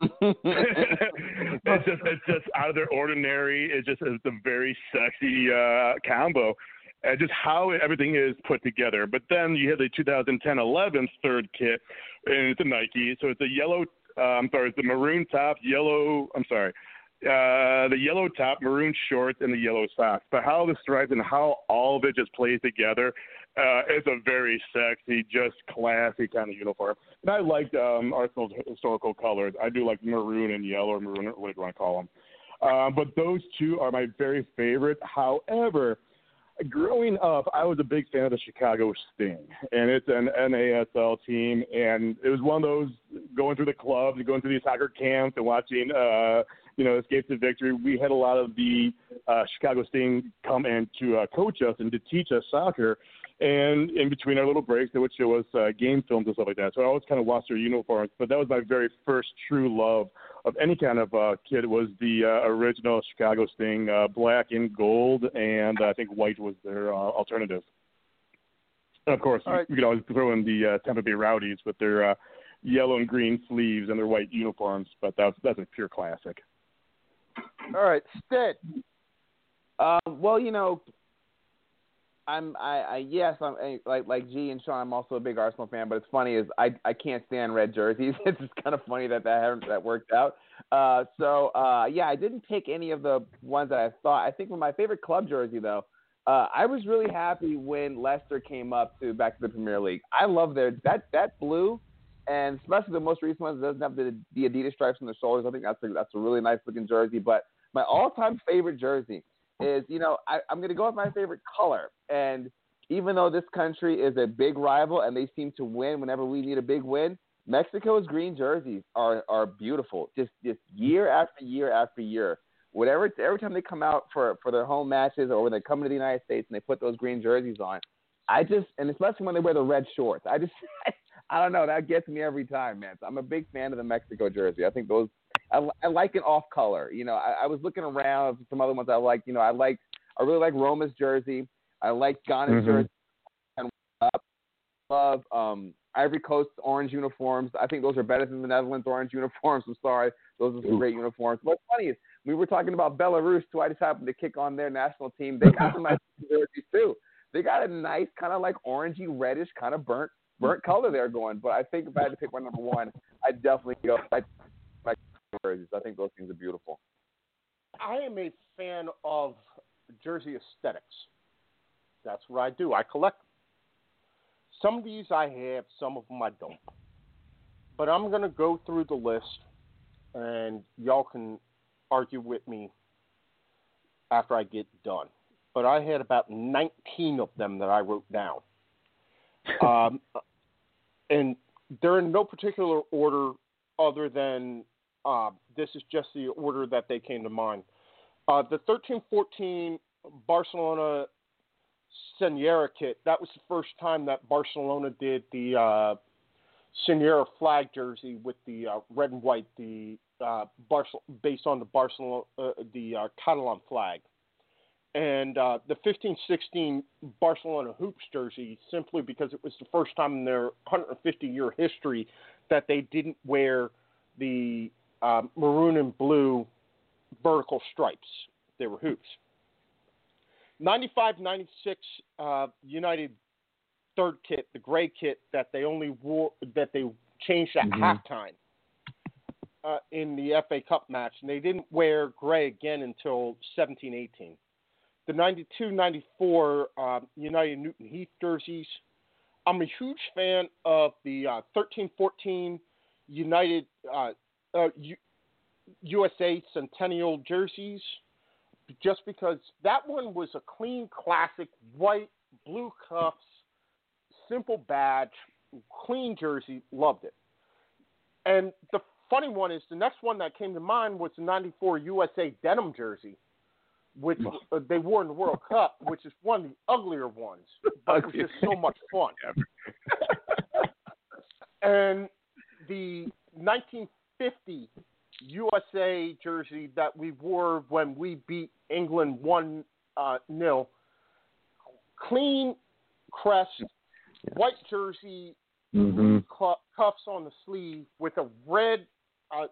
it's just it's just out of their ordinary. It just is a very sexy uh, combo. And just how everything is put together. But then you have the twenty ten eleven third kit, and it's a Nike. So it's a yellow, uh, I'm sorry, it's the maroon top, yellow, I'm sorry, uh, the yellow top, maroon shorts, and the yellow socks. But how the stripes and how all of it just plays together, uh, it's a very sexy, just classy kind of uniform. And I liked um, Arsenal's historical colors. I do like maroon and yellow, or maroon, whatever you want to call them. Uh, but those two are my very favorite. However, growing up, I was a big fan of the Chicago Sting, and it's an N A S L team, and it was one of those going through the clubs and going through these soccer camps and watching, uh, you know, Escape to Victory. We had a lot of the uh, Chicago Sting come and to uh, coach us and to teach us soccer, and in between our little breaks, they would show us uh, game films and stuff like that. So I always kind of watched their uniforms, but that was my very first true love of any kind of uh, kid. Was the uh, original Chicago Sting, uh, black and gold, and I think white was their uh, alternative. And of course, right. you could always throw in the uh, Tampa Bay Rowdies with their uh, yellow and green sleeves and their white uniforms, but that's that's a pure classic. All right, Stead, Um, well, you know, I'm I, I yes I'm like like G and Sean. I'm also a big Arsenal fan, but it's funny is I I can't stand red jerseys. It's just kind of funny that that haven't, that worked out. Uh, so uh, yeah, I didn't pick any of the ones that I thought. I think my favorite club jersey though. Uh, I was really happy when Leicester came up to back to the Premier League. I love their that that blue, and especially the most recent ones that doesn't have the, the Adidas stripes on their shoulders. I think that's a, that's a really nice looking jersey. But my all-time favorite jersey is, you know, I, I'm going to go with my favorite color. And even though this country is a big rival and they seem to win whenever we need a big win, Mexico's green jerseys are are beautiful. Just just year after year after year. Whatever, every time they come out for, for their home matches or when they come to the United States and they put those green jerseys on, I just, and especially when they wear the red shorts, I just, I don't know, that gets me every time, man. So I'm a big fan of the Mexico jersey. I think those, I, I like an off color. You know, I, I was looking around for some other ones I like. You know, I like, I really like Roma's jersey. I like Ghana's mm-hmm. jersey. And I love um, Ivory Coast's orange uniforms. I think those are better than the Netherlands' orange uniforms. I'm sorry. Those are some great uniforms. What's funny is, we were talking about Belarus, who I just happened to kick on their national team. They got some nice jerseys, too. They got a nice kind of like orangey, reddish, kind of burnt burnt color they're going. But I think if I had to pick my number one, I'd definitely go with my jerseys. I think those things are beautiful. I am a fan of jersey aesthetics. That's what I do. I collect them. Some of these I have, some of them I don't. But I'm going to go through the list, and y'all can argue with me after I get done. But I had about nineteen of them that I wrote down. um, and they're in no particular order other than uh, this is just the order that they came to mind. Uh, the thirteen fourteen Barcelona Senyera kit, that was the first time that Barcelona did the uh, Senyera flag jersey with the uh, red and white, the Uh, Barcel- based on the Barcelona, uh, the uh, Catalan flag, and uh, the fifteen sixteen Barcelona hoops jersey, simply because it was the first time in their one hundred fifty year history that they didn't wear the uh, maroon and blue vertical stripes. They were hoops. ninety-five ninety-six uh, United third kit, the gray kit that they only wore, that they changed at mm-hmm. halftime. Uh, in the F A Cup match, and they didn't wear gray again until seventeen eighteen. The ninety-two ninety-four uh, United Newton Heath jerseys. I'm a huge fan of the uh, thirteen fourteen United uh, uh, U- U S A Centennial jerseys, just because that one was a clean, classic, white, blue cuffs, simple badge, clean jersey, loved it. And the funny one is the next one that came to mind was the ninety-four U S A denim jersey, which uh, they wore in the World Cup, which is one of the uglier ones, but it was just so much fun. And the nineteen fifty U S A jersey that we wore when we beat England one nil, clean crest, white jersey, mm-hmm. cuffs on the sleeve with a red uh,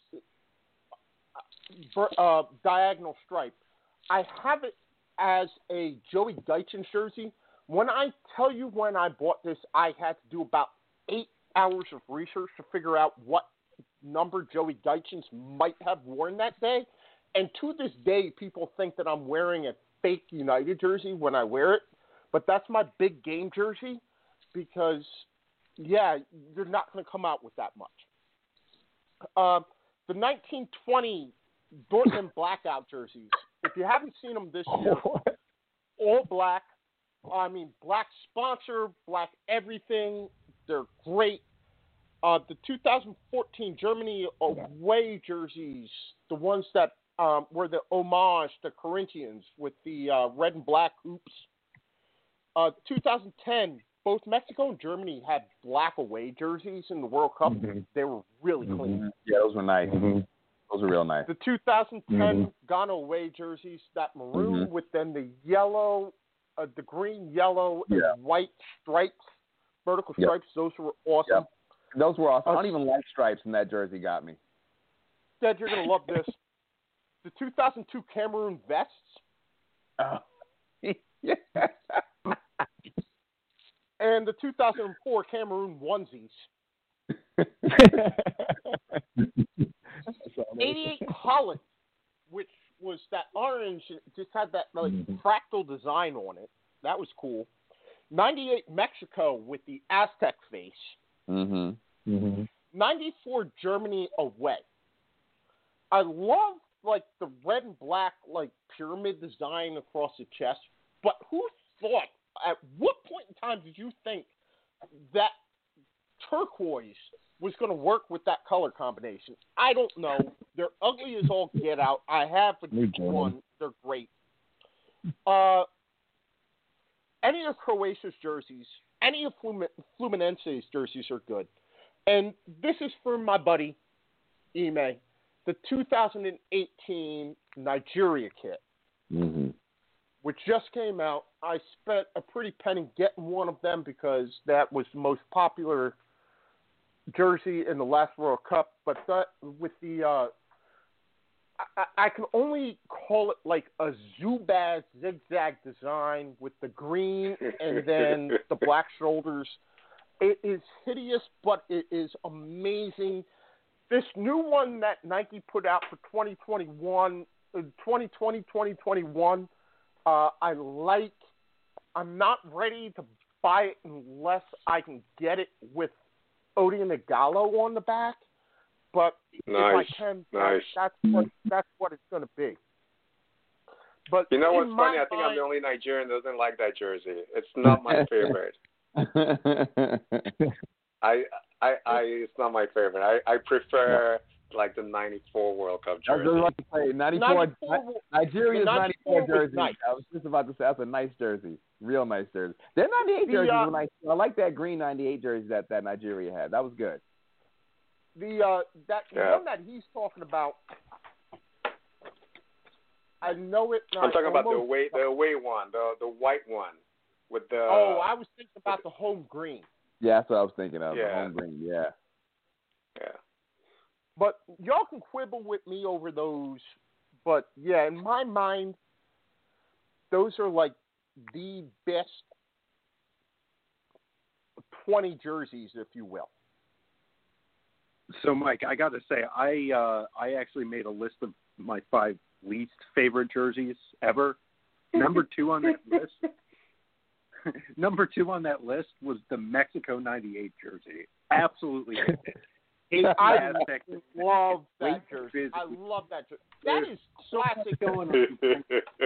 uh, diagonal stripe. I have it as a Joey Gaichin jersey. When I tell you when I bought this, I had to do about eight hours of research to figure out what number Joey Gaichin might have worn that day. And to this day, people think that I'm wearing a fake United jersey when I wear it. But that's my big game jersey because, yeah, you're not going to come out with that much. Uh, the nineteen twenty Dortmund blackout jerseys. If you haven't seen them this year, all black. I mean, black sponsor, black everything. They're great. Uh, the two thousand fourteen Germany away jerseys, the ones that um, were the homage to Corinthians with the uh, red and black hoops. Uh, two thousand ten, both Mexico and Germany had black away jerseys in the World Cup. Mm-hmm. They were really mm-hmm. clean. Yeah, those were nice. Mm-hmm. Those were real nice. The two thousand ten mm-hmm. Ghana away jerseys, that maroon mm-hmm. with then the yellow, uh, the green, yellow, yeah. and white stripes, vertical stripes. Yep. Those were awesome. Yep. Those were awesome. Uh, I don't even like stripes, and that jersey got me. Dad, you're going to love this. The two thousand two Cameroon vests, Oh. Yeah. And the two thousand four Cameroon onesies. eighty-eight Holland, which was that orange, it just had that like Mm-hmm. fractal design on it. That was cool. ninety-eight Mexico with the Aztec face. Mhm. Mm-hmm. ninety-four Germany away. I love like the red and black like pyramid design across the chest, but who thought, at what point in time did you think that turquoise was going to work with that color combination? I don't know. They're ugly as all get out. I have You're one. They're great. Uh, any of Croatia's jerseys, any of Flum- Fluminense's jerseys are good. And this is for my buddy, Ime, the two thousand eighteen Nigeria kit, Mhm. which just came out. I spent a pretty penny getting one of them because that was the most popular jersey in the last World Cup. But that, with the, uh, I, I can only call it like a Zubaz zigzag design with the green and then the black shoulders. It is hideous, but it is amazing. This new one that Nike put out for twenty twenty-one, uh, twenty twenty, twenty twenty-one, uh, I like. I'm not ready to buy it unless I can get it with Odion Igalo on the back. But Nice, if I can, nice. that's what that's what it's going to be. But You know in what's my funny? I think I'm mind- the only Nigerian that doesn't like that jersey. It's not my favorite. I, I, I, it's not my favorite. I, I prefer like the ninety-four World Cup I was jersey. just about to say ninety-four. ninety-four Nigeria's the ninety-four ninety-four was jersey. nice. I was just about to say that's a nice jersey, real nice jersey. Their ninety-eight The, jerseys uh, were nice. I like that green ninety-eight jersey that, that Nigeria had. That was good. The uh, that Yeah. one that he's talking about, I know it. I'm talking about the almost- away, the away one, the the white one with the. Oh, I was thinking about the home green. Yeah, that's what I was thinking of. The Yeah. home green. Yeah. Yeah. But y'all can quibble with me over those. But yeah, in my mind, those are like the best twenty jerseys, if you will. So, Mike, I got to say, I uh, I actually made a list of my five least favorite jerseys ever. Number two on that list. Number two on that list was the Mexico ninety-eight jersey. Absolutely. Hate the I Aztec. love that Great jersey. jersey. I love that jersey. That is classic. Going on.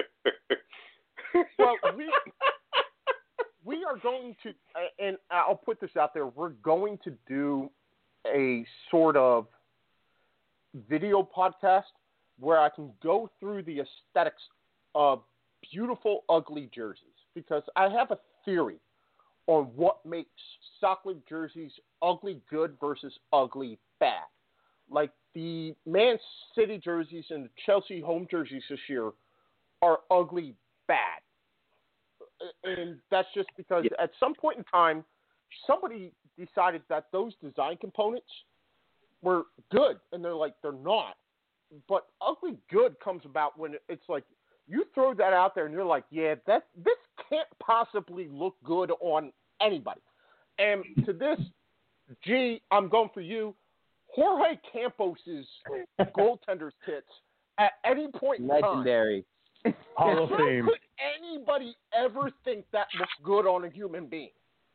Well, we we are going to, and I'll put this out there. We're going to do a sort of video podcast where I can go through the aesthetics of beautiful, ugly jerseys, because I have a theory on what makes soccer jerseys ugly good versus ugly bad. Like the Man City jerseys and the Chelsea home jerseys this year are ugly bad. And that's just because Yeah. at some point in time, somebody decided that those design components were good, and they're like, they're not. But ugly good comes about when it's like, you throw that out there and you're like, yeah, that this can't possibly look good on anybody. And to this, G, I'm going for you. Jorge Campos's goaltender's kits at any point in time. Legendary. Hall of How Fame. could anybody ever think that looks good on a human being?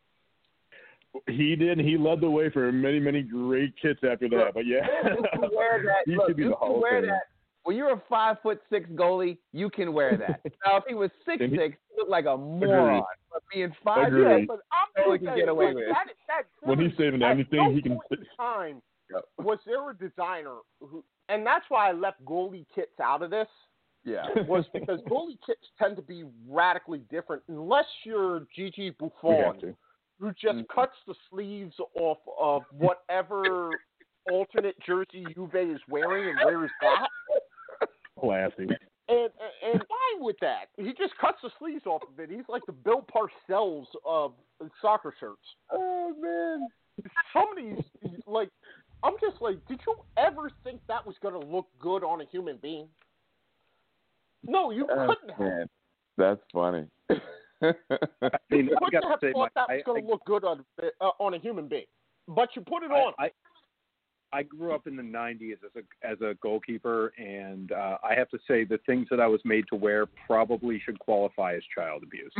He did. He led the way for many, many great kits after that. But yeah, You can wear that. he Look, should be you the can Hall of wear Fame. that. When you're a five foot six goalie, you can wear that. Now, if he was six And he- six, he looked like a moron. But being five, Agreed. yeah, Yeah, but I'm Totally just can saying, get away like, with it. that, that When he's saving at anything, no he can- point in time Yep. was there a designer who, and that's why I left goalie kits out of this. yeah. Was because goalie kits tend to be radically different unless you're Gigi We Buffon, have to. who just Mhm. cuts the sleeves off of whatever alternate jersey Juve is wearing and wears that. Classy. And, and and fine with that. He just cuts the sleeves off of it. He's like the Bill Parcells of soccer shirts. Oh man. Some of these, like, I'm just like, did you ever think that was going to look good on a human being? No, you Oh, couldn't have. man. That's funny. I mean, I Would got you to have say, thought my, that was I, going to look good on uh, on a human being? But you put it I, on. I, I grew up in the nineties as a as a goalkeeper, and uh, I have to say the things that I was made to wear probably should qualify as child abuse.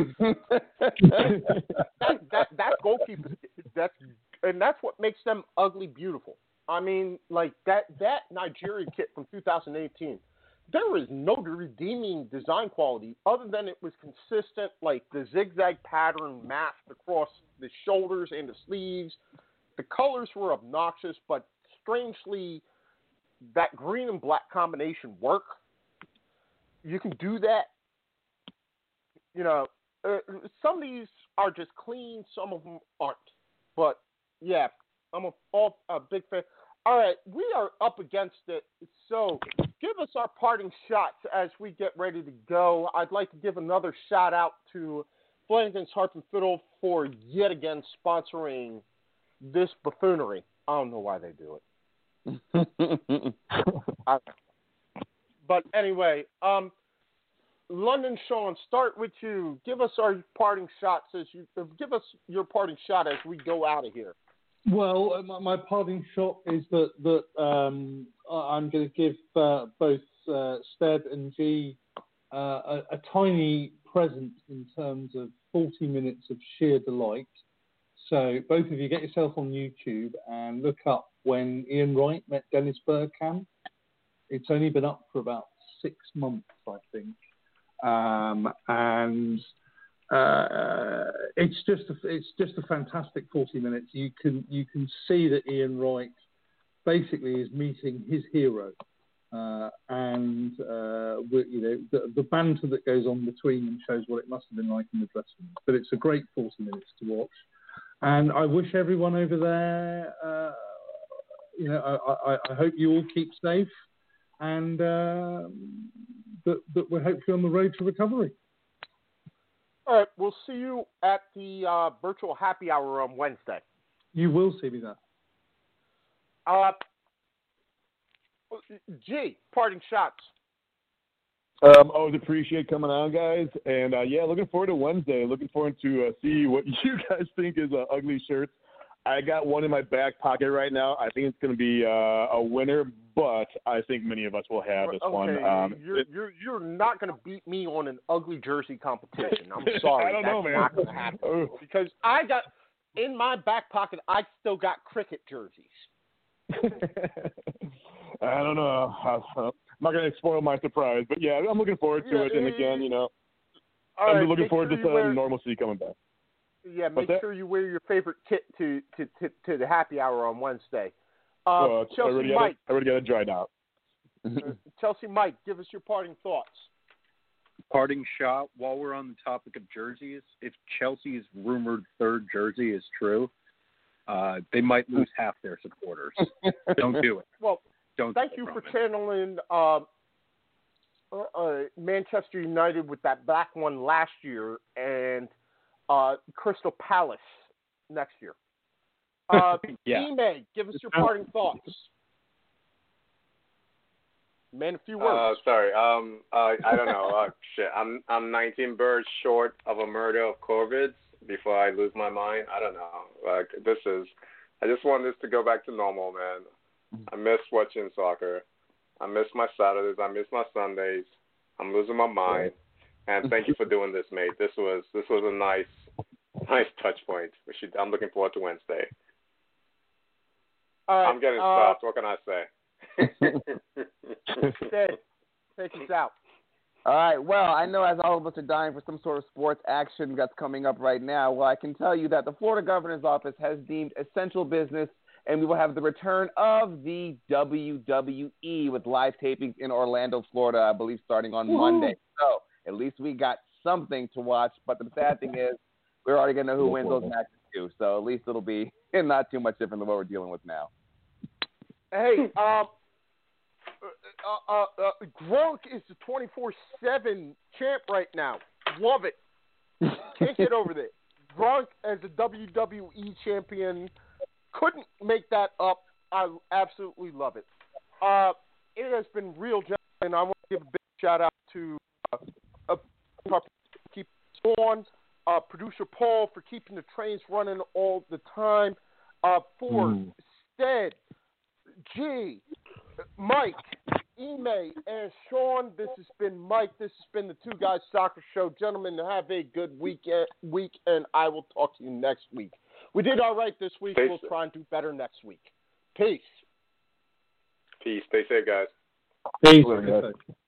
that, that that goalkeeper, that's and that's what makes them ugly beautiful. I mean, like that that Nigeria kit from two thousand eighteen. There is no redeeming design quality other than it was consistent, like the zigzag pattern masked across the shoulders and the sleeves. The colors were obnoxious, but strangely, that green and black combination work. You can do that. You know, uh, some of these are just clean, some of them aren't. But yeah, I'm a, all, a big fan. All right, we are up against it, so give us our parting shots as we get ready to go. I'd like to give another shout out to Flanagan's Harp and Fiddle for yet again sponsoring this buffoonery. I don't know why they do it. I, but anyway, um, London Sean, start with you. Give us our parting shots as you give us your parting shot as we go out of here. Well, uh, my, my parting shot is that that um, I- I'm going to give uh, both uh, Steb and G uh, a, a tiny present in terms of forty minutes of sheer delight. So both of you get yourself on YouTube and look up when Ian Wright met Dennis Bergkamp. It's only been up for about six months, I think, um, and. Uh, it's just a, it's just a fantastic forty minutes. You can you can see that Ian Wright basically is meeting his hero, uh, and uh, you know the, the banter that goes on between them shows what it must have been like in the dressing room. But it's a great forty minutes to watch, and I wish everyone over there, uh, you know, I, I, I hope you all keep safe, and uh, that that we're hopefully on the road to recovery. All right, we'll see you at the uh, virtual happy hour on Wednesday. You will see me there. Uh, G, parting shots. Um, always appreciate coming on, guys, and uh, yeah, looking forward to Wednesday. Looking forward to uh, see what you guys think is uh, ugly shirts. I got one in my back pocket right now. I think it's going to be uh, a winner, but I think many of us will have this okay, one. Um, you're, it, you're you're not going to beat me on an ugly jersey competition. I'm sorry, I don't that's know, man. not going to happen Oh. because I got in my back pocket. I still got cricket jerseys. I don't know. I'm not going to spoil my surprise, but yeah, I'm looking forward to Yeah, it. And again, you know, All I'm right, looking make forward sure to you some wear- normalcy coming back. Yeah, make What's that? sure you wear your favorite kit to to, to, to the happy hour on Wednesday. Uh, Oh, I Chelsea already Mike, got it, I already got it dried out. uh, Chelsea Mike, give us your parting thoughts. Parting shot, while we're on the topic of jerseys, if Chelsea's rumored third jersey is true, uh, they might lose half their supporters. Don't do it. Well, Don't. thank do you it, for Roman. channeling uh, uh, uh, Manchester United with that black one last year and uh, Crystal Palace next year. Uh, Yeah. E-May, give us your parting thoughts. Man, a few Uh, words. sorry. Um. Uh, I don't know. Uh, shit. I'm I'm nineteen birds short of a murder of Corvids before I lose my mind. I don't know. Like this is. I just want this to go back to normal, man. I miss watching soccer. I miss my Saturdays. I miss my Sundays. I'm losing my mind. And thank you for doing this, mate. This was this was a nice nice touch point. We should, I'm looking forward to Wednesday. All right, I'm getting uh, soft. What can I say? Ted, take us out. All right. Well, I know as all of us are dying for some sort of sports action that's coming up right now, well, I can tell you that the Florida Governor's Office has deemed essential business, and we will have the return of the W W E with live tapings in Orlando, Florida, I believe, starting on Woo-hoo. Monday. So at least we got something to watch. But the sad thing is we're already going to know who wins those matches, too. So at least it'll be not too much different than what we're dealing with now. Hey, um, uh, uh, uh, Gronk is the twenty-four seven champ right now. Love it. Can't get over that. Gronk as a W W E champion. Couldn't make that up. I absolutely love it. Uh, it has been real, gentlemen. I want to give a big shout out to uh, Sean, uh, producer Paul for keeping the trains running all the time, uh, for Mm. Stead, G, Mike, Ime, and Sean. This has been Mike. This has been the Two Guys Soccer Show. Gentlemen, have a good weekend, week, and I will talk to you next week. We did all right this week. Peace. We'll try and do better next week. Peace. Peace. Stay safe, guys. Peace. Later, guys.